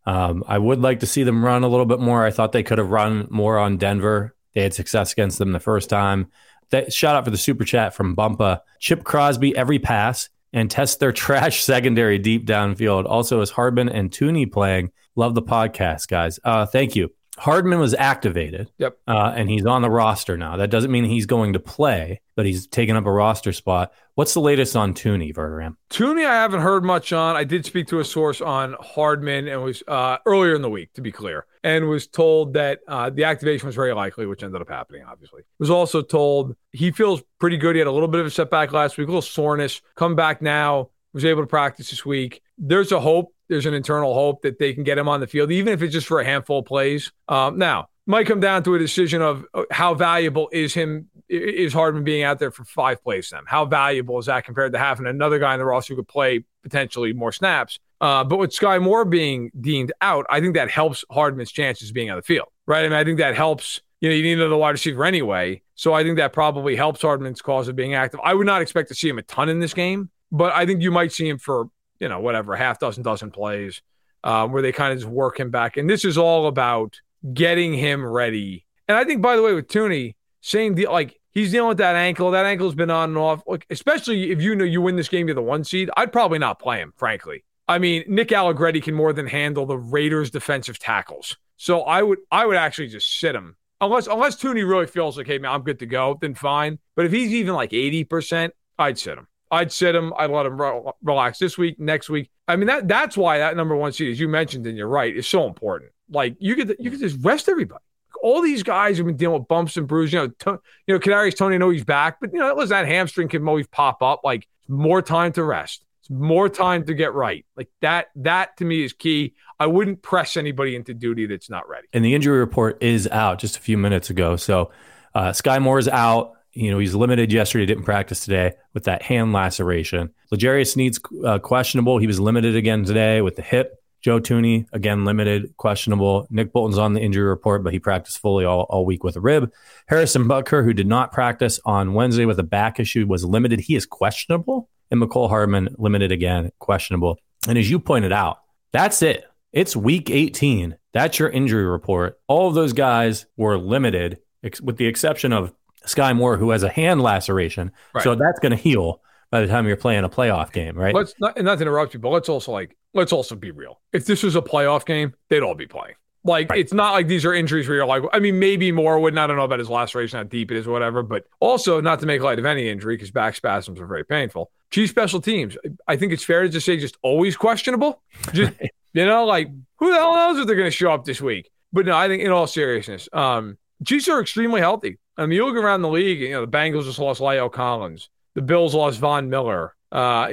I would like to see them run a little bit more. I thought they could have run more on Denver. They had success against them the first time. Shout out for the super chat from Bumpa. Chip Crosby every pass and test their trash secondary deep downfield. Also, is Hardman and Tooney playing? Love the podcast, guys. Thank you. Hardman was activated. Yep. And he's on the roster now. That doesn't mean he's going to play, but he's taken up a roster spot. What's the latest on Tooney, Verderam? Tooney, I haven't heard much on. I did speak to a source on Hardman and was earlier in the week, to be clear, and was told that the activation was very likely, which ended up happening, obviously. Was also told he feels pretty good. He had a little bit of a setback last week, a little soreness. Come back now, was able to practice this week. There's a hope. There's an internal hope that they can get him on the field, even if it's just for a handful of plays. Now, might come down to a decision of how valuable is Hardman being out there for 5 plays to them? How valuable is that compared to having another guy in the roster who could play potentially more snaps? But with Sky Moore being deemed out, I think that helps Hardman's chances of being on the field, right? I mean, I think that helps. You need another wide receiver anyway. So I think that probably helps Hardman's cause of being active. I would not expect to see him a ton in this game, but I think you might see him for, whatever, half dozen plays where they kind of just work him back. And this is all about getting him ready. And I think, by the way, with Tooney, same deal, like he's dealing with that ankle. That ankle's been on and off. Like, especially if you win this game, you're the 1 seed, I'd probably not play him, frankly. I mean, Nick Allegretti can more than handle the Raiders' defensive tackles. So I would actually just sit him. Unless Tooney really feels like, hey, man, I'm good to go, then fine. But if he's even like 80%, I'd sit him. I'd let him relax this week, next week. I mean, that's why that number 1 seed, as you mentioned, and you're right, is so important. Like, you could just rest everybody. All these guys have been dealing with bumps and bruises. Kadarius Toney, I know he's back, but listen, that hamstring can always pop up. Like, more time to rest. It's more time to get right. Like that to me is key. I wouldn't press anybody into duty that's not ready. And the injury report is out just a few minutes ago. So Sky Moore is out. He's limited yesterday, didn't practice today with that hand laceration. L'Jarius Sneed's questionable. He was limited again today with the hip. Joe Tooney, again, limited, questionable. Nick Bolton's on the injury report, but he practiced fully all week with a rib. Harrison Butker, who did not practice on Wednesday with a back issue, was limited. He is questionable. And McCole Hardman, limited again, questionable. And as you pointed out, that's it. It's week 18. That's your injury report. All of those guys were limited, with the exception of Sky Moore, who has a hand laceration. Right. So that's going to heal by the time you're playing a playoff game, right? Not to interrupt you, but let's also be real. If this was a playoff game, they'd all be playing. Like, right. It's not like these are injuries where you're like, I mean, maybe Moore wouldn't. I don't know about his laceration, how deep it is, whatever. But also, not to make light of any injury, because back spasms are very painful. Chief special teams, I think it's fair to just say just always questionable. Just, like, who the hell knows if they're going to show up this week? But no, I think in all seriousness, Chiefs are extremely healthy. I mean, you look around the league, the Bengals just lost La'el Collins. The Bills lost Von Miller. The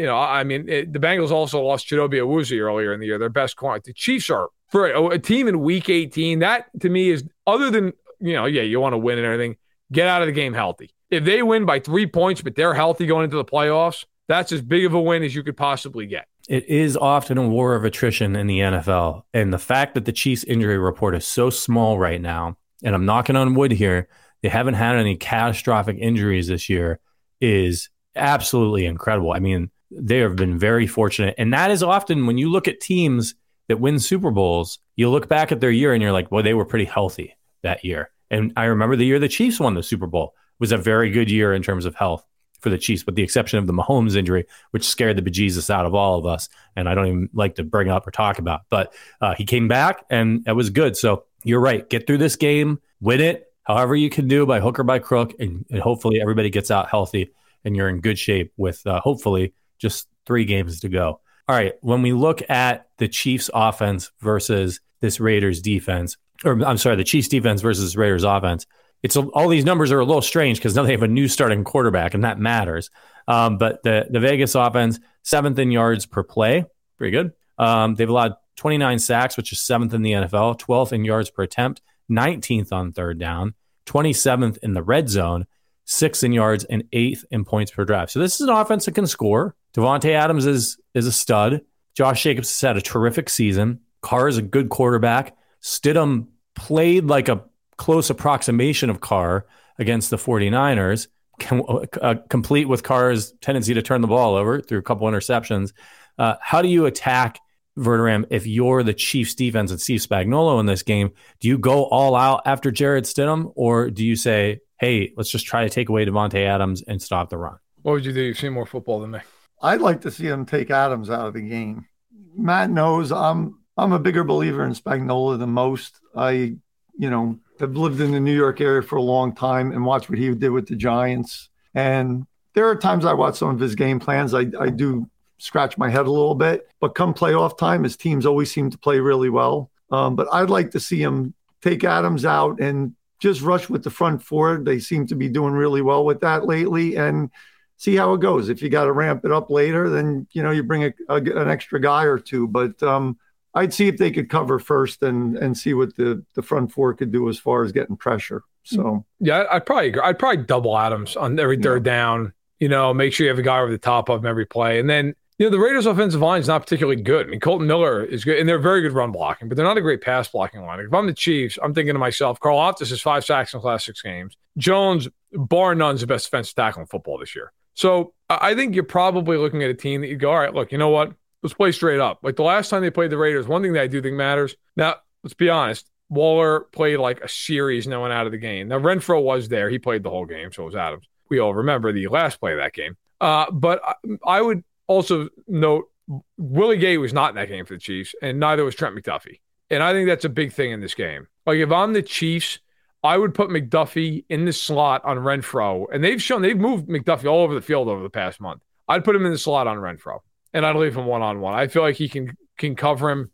Bengals also lost Chidobe Awuzie earlier in the year, their best corner. The Chiefs are, for a team in week 18, that to me is, other than, you want to win and everything, get out of the game healthy. If they win by 3 points, but they're healthy going into the playoffs, that's as big of a win as you could possibly get. It is often a war of attrition in the NFL. And the fact that the Chiefs injury report is so small right now, and I'm knocking on wood here, they haven't had any catastrophic injuries this year, is absolutely incredible. I mean, they have been very fortunate. And that is often, when you look at teams that win Super Bowls, you look back at their year and you're like, well, they were pretty healthy that year. And I remember the year the Chiefs won the Super Bowl was a very good year in terms of health for the Chiefs, with the exception of the Mahomes injury, which scared the bejesus out of all of us. And I don't even like to bring up or talk about, but he came back and it was good. So you're right. Get through this game, win it, however you can do, by hook or by crook, and hopefully everybody gets out healthy and you're in good shape with hopefully just 3 games to go. All right, when we look at the Chiefs offense versus this Raiders defense, or I'm sorry, the Chiefs defense versus Raiders offense, all these numbers are a little strange because now they have a new starting quarterback, and that matters. But the Vegas offense, 7th in yards per play, pretty good. They've allowed 29 sacks, which is 7th in the NFL, 12th in yards per attempt, 19th on third down, 27th in the red zone, 6th in yards, and 8th in points per drive. So this is an offense that can score. Davante Adams is a stud. Josh Jacobs has had a terrific season. Carr is a good quarterback. Stidham played like a close approximation of Carr against the 49ers, complete with Carr's tendency to turn the ball over through a couple interceptions. How do you attack Verderame if you're the Chiefs defense and Steve Spagnuolo in this game? Do you go all out after Jarrett Stidham, or do you say, hey, let's just try to take away Davante Adams and stop the run? What would you do? You've seen more football than me. I'd like to see him take Adams out of the game. Matt knows I'm a bigger believer in Spagnuolo than most. I have lived in the New York area for a long time and watched what he did with the Giants. And there are times I watch some of his game plans. I do scratch my head a little bit, but come playoff time, his teams always seem to play really well. But I'd like to see him take Adams out and just rush with the front four. They seem to be doing really well with that lately, and see how it goes. If you got to ramp it up later, then, you bring an extra guy or two. But I'd see if they could cover first and see what the front four could do as far as getting pressure. So yeah, I'd probably agree. I'd probably double Adams on every third down. Make sure you have a guy over the top of him every play. And then, the Raiders' offensive line is not particularly good. I mean, Colton Miller is good, and they're very good run blocking, but they're not a great pass blocking line. If I'm the Chiefs, I'm thinking to myself, Karlaftis has 5 sacks in the last 6 games. Jones, bar none, is the best defensive tackle in football this year. So I think you're probably looking at a team that you go, all right, look, you know what? Let's play straight up. Like the last time they played the Raiders, one thing that I do think matters. Now, let's be honest. Waller played like a series and then went out of the game. Now, Renfrow was there. He played the whole game, so was Adams. We all remember the last play of that game. But I would also note Willie Gay was not in that game for the Chiefs, and neither was Trent McDuffie. And I think that's a big thing in this game. Like if I'm the Chiefs, I would put McDuffie in the slot on Renfrow, and they've moved McDuffie all over the field over the past month. I'd put him in the slot on Renfrow, and I'd leave him one-on-one. I feel like he can cover him.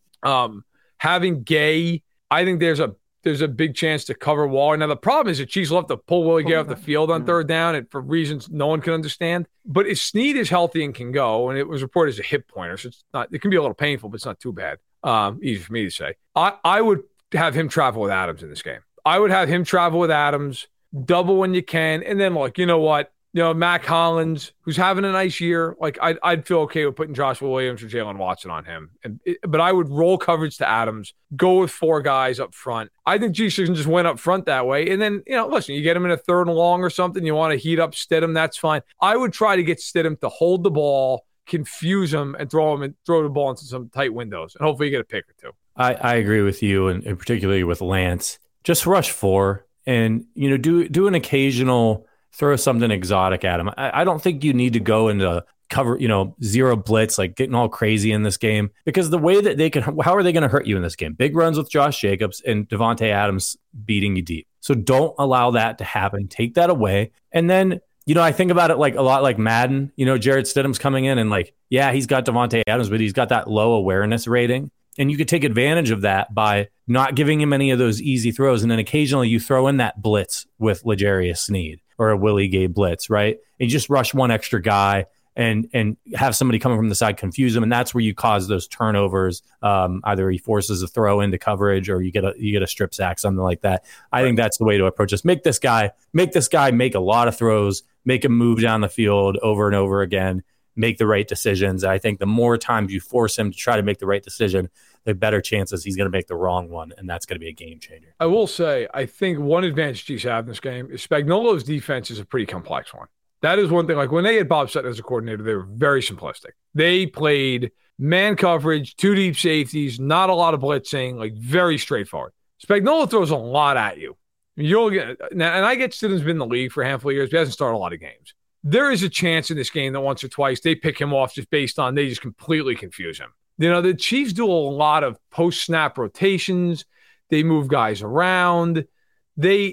Having Gay, I think there's a big chance to cover Waller. Now, the problem is the Chiefs will have to pull Willie Gay off the field on third down and for reasons no one can understand. But if Snead is healthy and can go, and it was reported as a hip pointer, so it can be a little painful, but it's not too bad. Easy for me to say. I would have him travel with Adams in this game. I would have him travel with Adams, double when you can, and then like, you know what? Mac Hollins, who's having a nice year, like I'd feel okay with putting Joshua Williams or Jalen Watson on him. But I would roll coverage to Adams, go with 4 guys up front. I think Chiefs can just win up front that way. And then, listen, you get him in a 3rd and long or something, you want to heat up Stidham, that's fine. I would try to get Stidham to hold the ball, confuse him, and throw the ball into some tight windows. And hopefully you get a pick or 2. I agree with you, and particularly with Lance. Just rush 4 and, do an occasional throw something exotic at him. I don't think you need to go into cover, zero blitz, like getting all crazy in this game, because the way that how are they going to hurt you in this game? Big runs with Josh Jacobs and Davante Adams beating you deep. So don't allow that to happen. Take that away. And then, I think about it like a lot like Madden, Jarrett Stidham's coming in and like, yeah, he's got Davante Adams, but he's got that low awareness rating. And you could take advantage of that by not giving him any of those easy throws. And then occasionally you throw in that blitz with L'Jarius Sneed or a Willie Gay blitz, right? And you just rush one extra guy and have somebody coming from the side confuse him. And that's where you cause those turnovers. Either he forces a throw into coverage or you get a strip sack, something like that. I think that's the way to approach this. Make this guy make a lot of throws, make him move down the field over and over again, make the right decisions. I think the more times you force him to try to make the right decision, the better chances he's going to make the wrong one, and that's going to be a game changer. I will say, I think one advantage Chiefs have in this game is Spagnuolo's defense is a pretty complex one. That is one thing. Like when they had Bob Sutton as a coordinator, they were very simplistic. They played man coverage, 2 deep safeties, not a lot of blitzing, like very straightforward. Spagnuolo throws a lot at you. You'll get now, and I get Stidham's been in the league for a handful of years, but he hasn't started a lot of games. There is a chance in this game that once or twice they pick him off just based on they just completely confuse him. The Chiefs do a lot of post-snap rotations. They move guys around. They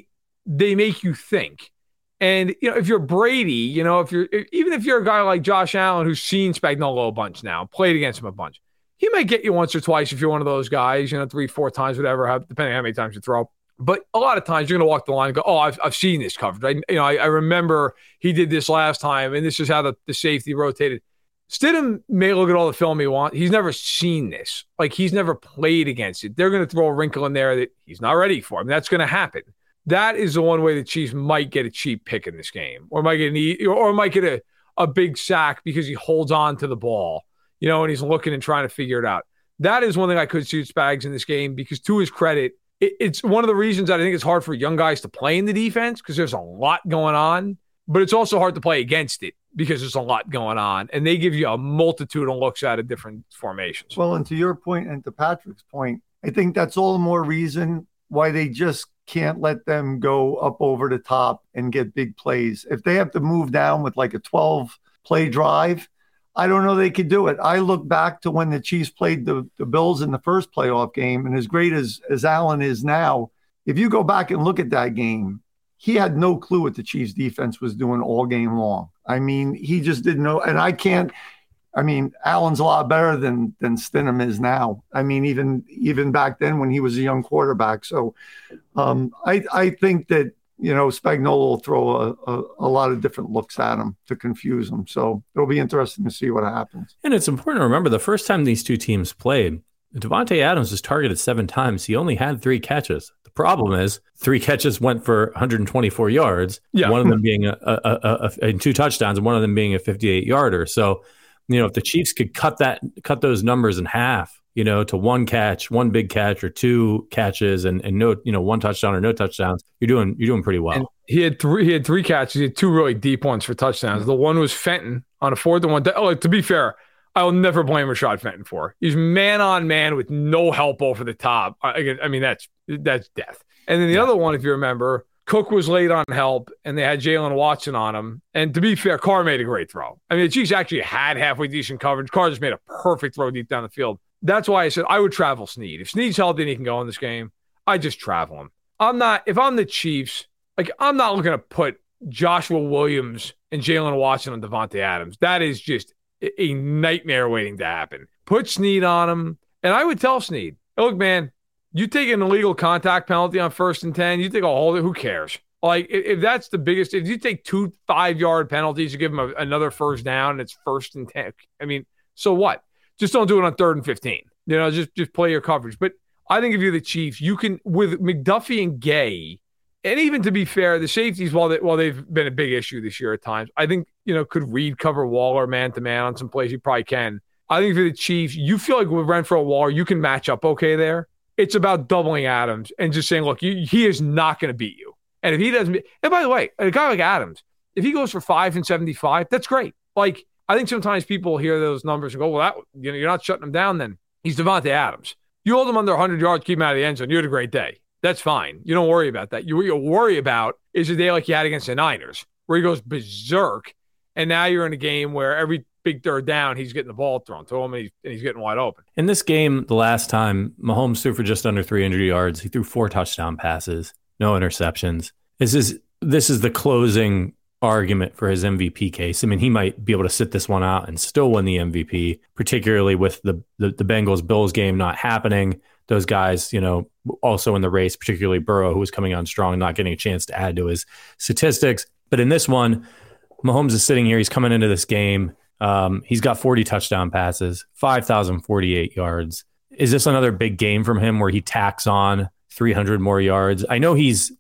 they make you think. And, if you're Brady, even if you're a guy like Josh Allen who's seen Spagnuolo a bunch now, played against him a bunch, he might get you once or twice if you're one of those guys, 3-4 times, whatever, depending on how many times you throw. But a lot of times you're going to walk the line and go, oh, I've seen this coverage. I remember he did this last time, and this is how the safety rotated. Stidham may look at all the film he wants. He's never seen this. Like, he's never played against it. They're going to throw a wrinkle in there that he's not ready for. I mean, that's going to happen. That is the one way the Chiefs might get a cheap pick in this game, or might get a big sack because he holds on to the ball, and he's looking and trying to figure it out. That is one thing I could see with Spags in this game, because to his credit, it's one of the reasons that I think it's hard for young guys to play in the defense, because there's a lot going on, but it's also hard to play against it because there's a lot going on, and they give you a multitude of looks out of different formations. Well, and to your point and to Patrick's point, I think that's all the more reason why they just can't let them go up over the top and get big plays. If they have to move down with like a 12-play drive, I don't know they could do it. I look back to when the Chiefs played the Bills in the first playoff game, and as great as Allen is now, if you go back and look at that game, he had no clue what the Chiefs defense was doing all game long. I mean, he just didn't know. And Allen's a lot better than Stidham is now. I mean, even back then when he was a young quarterback. So I think that, Spagnuolo will throw a lot of different looks at him to confuse him. So it'll be interesting to see what happens. And it's important to remember the first time these two teams played, Davante Adams was targeted 7 times. He only had 3 catches. The problem is 3 catches went for 124 yards, one of them being and 2 touchdowns, and one of them being a 58-yarder. So, if the Chiefs could cut those numbers in half, to 1 catch, 1 big catch, or 2 catches, and no, 1 touchdown or no touchdowns, you're doing pretty well. And he had 3 catches. He had 2 really deep ones for touchdowns. The one was Fenton on a 4th and 1. To be fair, I'll never blame Rashad Fenton for. He's man on man with no help over the top. I mean, that's death. And then the other one, if you remember, Cook was late on help, and they had Jalen Watson on him. And to be fair, Carr made a great throw. I mean, the Chiefs actually had halfway decent coverage. Carr just made a perfect throw deep down the field. That's why I said I would travel Snead. If Snead's healthy and he can go in this game, I just travel him. If I'm the Chiefs, I'm not looking to put Joshua Williams and Jalen Watson on Davante Adams. That is just a nightmare waiting to happen. Put Snead on him, and I would tell Snead, look, man, you take an illegal contact penalty on 1st and 10, you take a holder, who cares? If that's the biggest, if you take 2 5-yard penalties, you give them another first down, and it's 1st and 10. I mean, so what? Just don't do it on 3rd and 15. Just play your coverage. But I think if you're the Chiefs, you can, with McDuffie and Gay, and even to be fair, the safeties, while they've been a big issue this year at times, I think, could Reed cover Waller man-to-man on some plays? He probably can. I think for the Chiefs, you feel like with Renfrow Waller, you can match up okay there. It's about doubling Adams and just saying, look, he is not going to beat you. And if he doesn't, and by the way, a guy like Adams, if he goes for 5 and 75, that's great. I think sometimes people hear those numbers and go, well, you're not shutting him down then. He's Davante Adams. You hold him under 100 yards, keep him out of the end zone, you had a great day. That's fine. You don't worry about that. What you worry about is a day like you had against the Niners, where he goes berserk, and now you're in a game where every big 3rd down, he's getting the ball thrown to him, and he's getting wide open. In this game, the last time, Mahomes threw for just under 300 yards. He threw 4 touchdown passes, no interceptions. This is the closing argument for his MVP case. I mean, he might be able to sit this one out and still win the MVP, particularly with the Bengals-Bills game not happening. Those guys, also in the race, particularly Burrow, who was coming on strong, not getting a chance to add to his statistics. But in this one, Mahomes is sitting here. He's coming into this game. He's got 40 touchdown passes, 5,048 yards. Is this another big game from him where he tacks on 300 more yards? I know he's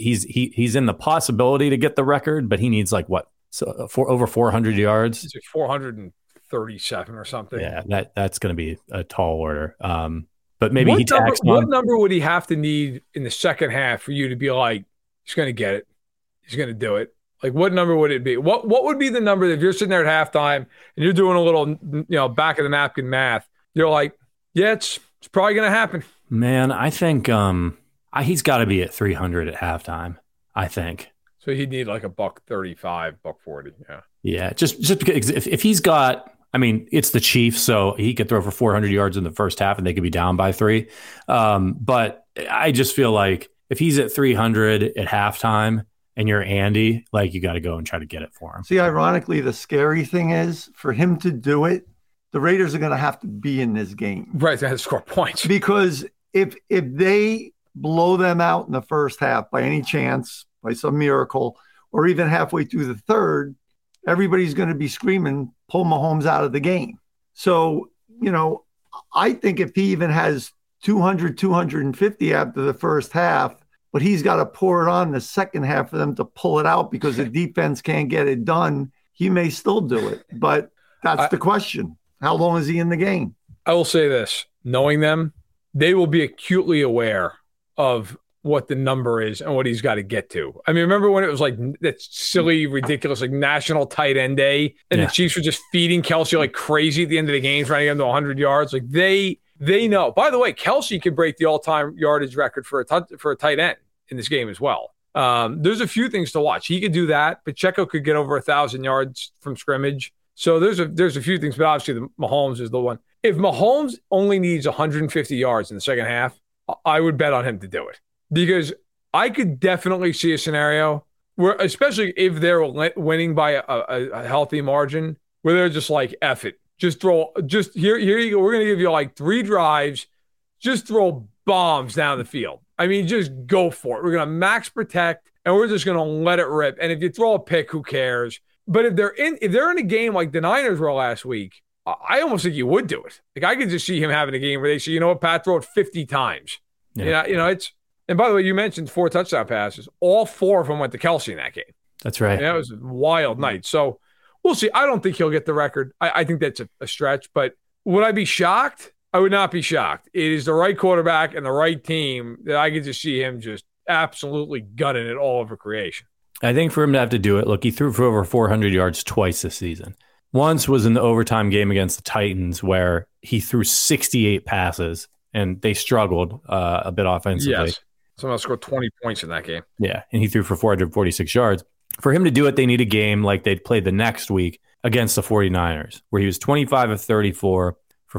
in the possibility to get the record, but he needs over 400 yards. It's 437 or something. Yeah, that's going to be a tall order. But maybe what number would he have to need in the second half for you to be like, he's going to get it, he's going to do it? What number would it be? What would be the number that if you're sitting there at halftime and you're doing a little, back of the napkin math, you're like, yeah, it's probably going to happen. Man, I think he's got to be at 300 at halftime, I think. So he'd need like $135, $140. Yeah. Yeah. Just because if he's got, I mean, it's the Chiefs, so he could throw for 400 yards in the first half and they could be down by 3. But I just feel like if he's at 300 at halftime and you're Andy, like you got to go and try to get it for him. See, ironically, the scary thing is for him to do it, the Raiders are going to have to be in this game. Right, they have to score points. Because if they blow them out in the first half by any chance, by some miracle, or even halfway through the third, everybody's going to be screaming, pull Mahomes out of the game. So, I think if he even has 200, 250 after the first half, but he's got to pour it on the second half for them to pull it out because the defense can't get it done, he may still do it. But that's the question. How long is he in the game? I will say this, knowing them, they will be acutely aware of what the number is and what he's got to get to. I mean, remember when it was like that silly, ridiculous, like National Tight End Day, and the Chiefs were just feeding Kelce like crazy at the end of the game, trying to get him to 100 yards? Like they know. By the way, Kelce could break the all-time yardage record for a tight end in this game as well. There's a few things to watch. He could do that. Pacheco could get over 1,000 yards from scrimmage. So there's a few things, but obviously Mahomes is the one. If Mahomes only needs 150 yards in the second half, I would bet on him to do it. Because I could definitely see a scenario where, especially if they're winning by a healthy margin, where they're just like, F it. Here you go. We're going to give you like 3 drives. Just throw bombs down the field. I mean, just go for it. We're going to max protect, and we're just going to let it rip. And if you throw a pick, who cares? But if they're in a game like the Niners were last week, I almost think you would do it. Like I could just see him having a game where they say, you know what, Pat, throw it 50 times. Yeah. It's. And by the way, you mentioned 4 touchdown passes. All 4 of them went to Kelce in that game. That's right. That was a wild night. So we'll see. I don't think he'll get the record. I think that's a stretch. But would I be shocked? I would not be shocked. It is the right quarterback and the right team that I could just see him just absolutely gutting it all over creation. I think for him to have to do it, look, he threw for over 400 yards twice this season. Once was in the overtime game against the Titans where he threw 68 passes and they struggled a bit offensively. Yes. Someone scored 20 points in that game. Yeah, and he threw for 446 yards. For him to do it, they need a game like they'd played the next week against the 49ers, where he was 25 of 34 for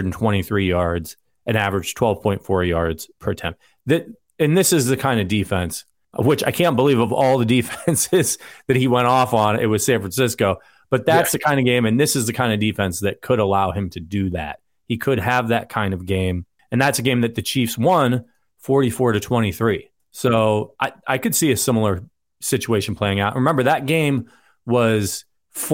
423 yards and averaged 12.4 yards per attempt. And this is the kind of defense, which I can't believe of all the defenses that he went off on, it was San Francisco. But that's the kind of game, and this is the kind of defense that could allow him to do that. He could have that kind of game, and that's a game that the Chiefs won 44-23. So I could see a similar situation playing out. Remember, that game was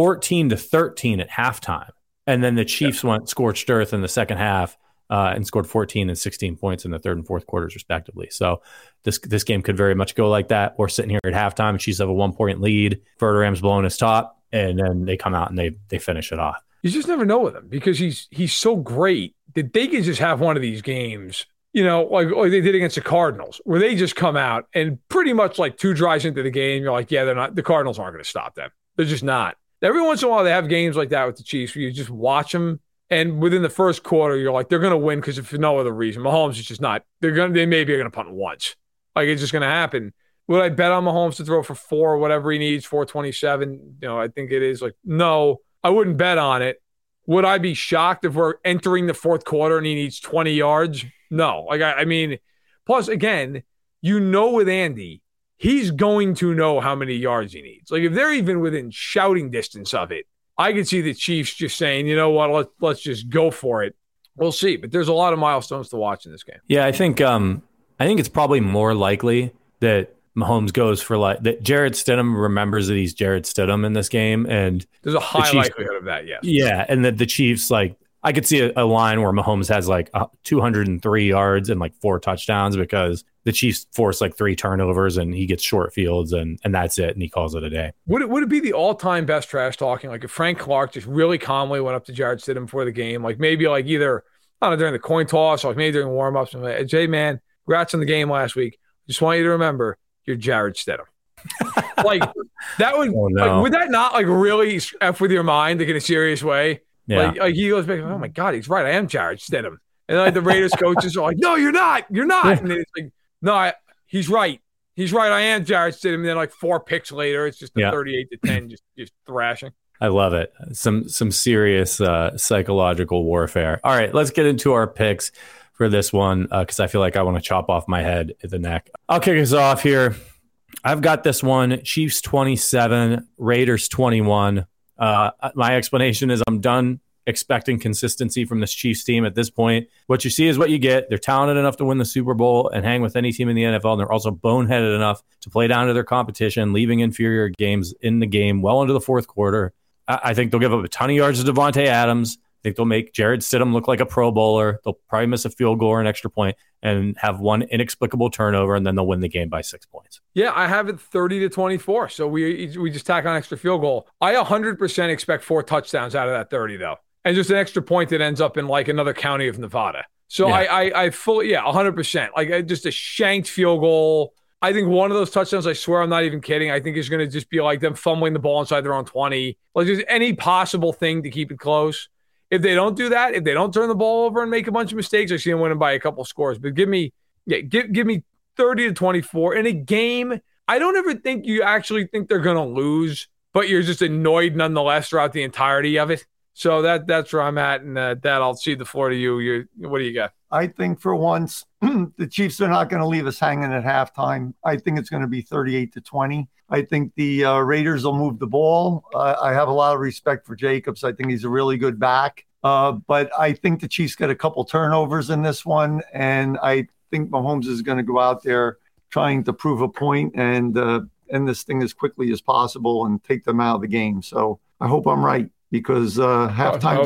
14-13 at halftime. And then the Chiefs went scorched earth in the second half and scored 14 and 16 points in the third and fourth quarters, respectively. So this game could very much go like that. We're sitting here at halftime, Chiefs have a 1-point lead. Verderam's blowing his top, and then they come out and they finish it off. You just never know with him because he's so great that they can just have one of these games, like they did against the Cardinals, where they just come out and pretty much like 2 drives into the game, you're like, yeah, the Cardinals aren't going to stop them. They're just not. Every once in a while, they have games like that with the Chiefs where you just watch them, and within the first quarter, you're like, they're going to win because for no other reason. Mahomes is just not. They maybe are going to punt once. Like it's just going to happen. Would I bet on Mahomes to throw for 4 or whatever he needs, 427? I think it is. Like, no, I wouldn't bet on it. Would I be shocked if we're entering the fourth quarter and he needs 20 yards? No. Like, I mean, plus, again, with Andy, he's going to know how many yards he needs. Like, if they're even within shouting distance of it, I could see the Chiefs just saying, you know what, let's just go for it. We'll see. But there's a lot of milestones to watch in this game. Yeah, I think it's probably more likely that Mahomes goes for that Jarrett Stidham remembers that he's Jarrett Stidham in this game, and there's a high likelihood of that. Yes. Yeah, and that the Chiefs I could see a line where Mahomes has 203 yards and 4 touchdowns because the Chiefs force 3 turnovers and he gets short fields and that's it, and he calls it a day. Would it be the all-time best trash talking? Like if Frank Clark just really calmly went up to Jarrett Stidham before the game, maybe either I don't know, during the coin toss or maybe during warm-ups, and like, Jay, man, congrats on the game last week. Just want you to remember you're Jarrett Stidham. That would would that not really F with your mind in a serious way? Yeah. He goes back, oh my God, he's right. I am Jarrett Stidham. And the Raiders coaches are like, no, you're not. You're not. And then it's like, no, he's right. He's right. I am Jarrett Stidham. And then 4 picks later, it's just 38-10, just thrashing. I love it. Some serious psychological warfare. All right, let's get into our picks for this one because I feel like I want to chop off my head at the neck. I'll kick us off here. I've got this one, Chiefs 27, Raiders 21. My explanation is I'm done expecting consistency from this Chiefs team at this point. What you see is what you get. They're talented enough to win the Super Bowl and hang with any team in the NFL, and they're also boneheaded enough to play down to their competition, leaving inferior games in the game well into the fourth quarter. I think they'll give up a ton of yards to Devontae Adams. I think they'll make Jared Stidham look like a Pro Bowler. They'll probably miss a field goal or an extra point and have one inexplicable turnover, and then they'll win the game by 6 points. Yeah, I have it 30-24. So we just tack on extra field goal. I 100% expect 4 touchdowns out of that 30, though. And just an extra point that ends up in like another county of Nevada. So yeah. I fully, 100%. Like just a shanked field goal. I think one of those touchdowns, I swear I'm not even kidding, I think is going to just be like them fumbling the ball inside their own 20. Like just any possible thing to keep it close. If they don't do that, if they don't turn the ball over and make a bunch of mistakes, I see them winning by a couple scores. But give me 30-24 in a game. I don't ever think you actually think they're going to lose, but you're just annoyed nonetheless throughout the entirety of it. So that's where I'm at, and that I'll cede the floor to you. What do you got? I think for once, the Chiefs are not going to leave us hanging at halftime. I think it's going to be 38-20. I think the Raiders will move the ball. I have a lot of respect for Jacobs. I think he's a really good back. But I think the Chiefs get a couple turnovers in this one, and I think Mahomes is going to go out there trying to prove a point and end this thing as quickly as possible and take them out of the game. So I hope I'm right, because half times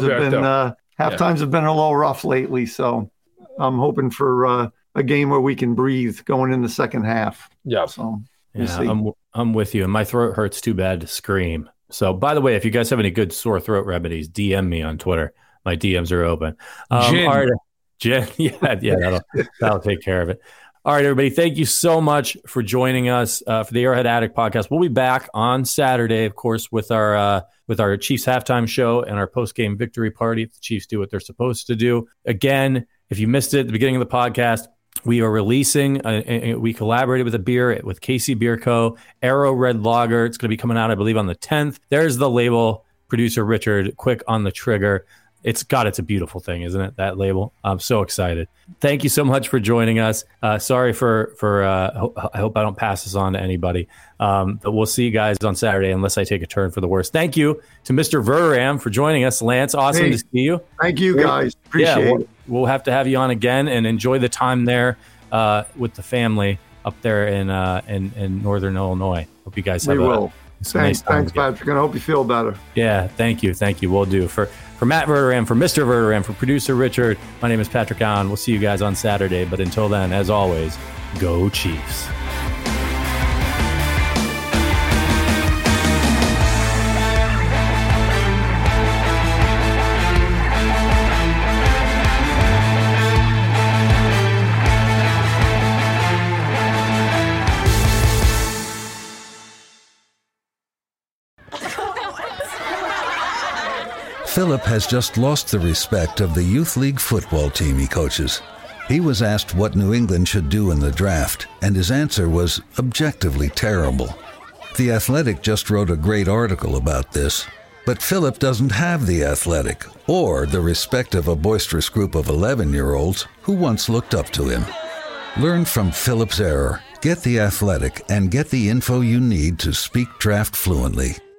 have been a little rough lately. So I'm hoping for a game where we can breathe going in the second half. Yeah. So I'm with you, and my throat hurts too bad to scream. So, by the way, if you guys have any good sore throat remedies, DM me on Twitter. My DMs are open. Gin. All right, Gin. Yeah, that'll take care of it. All right, everybody. Thank you so much for joining us for the Arrowhead Addict podcast. We'll be back on Saturday, of course, with our Chiefs halftime show and our post-game victory party. If the Chiefs do what they're supposed to do. Again, if you missed it at the beginning of the podcast, we are releasing, we collaborated with a beer with Casey Beer Co., Arrow Red Lager. It's going to be coming out, I believe, on the 10th. There's the label. Producer Richard, quick on the trigger. It's a beautiful thing, isn't it? That label. I'm so excited. Thank you so much for joining us. Sorry for I hope I don't pass this on to anybody. But we'll see you guys on Saturday unless I take a turn for the worse. Thank you to Mr. Verderam for joining us. Lance, awesome to see you. Thank you, guys. Appreciate it. We'll have to have you on again and enjoy the time there with the family up there in Northern Illinois. Hope you guys have Thanks, Patrick, and I hope you feel better. Yeah, thank you. We'll do. For Matt Verderam, for Mr. Verderam, for producer Richard, my name is Patrick Allen. We'll see you guys on Saturday. But until then, as always, go Chiefs. Philip has just lost the respect of the youth league football team he coaches. He was asked what New England should do in the draft, and his answer was objectively terrible. The Athletic just wrote a great article about this, but Philip doesn't have the Athletic or the respect of a boisterous group of 11-year-olds who once looked up to him. Learn from Philip's error. Get the Athletic and get the info you need to speak draft fluently.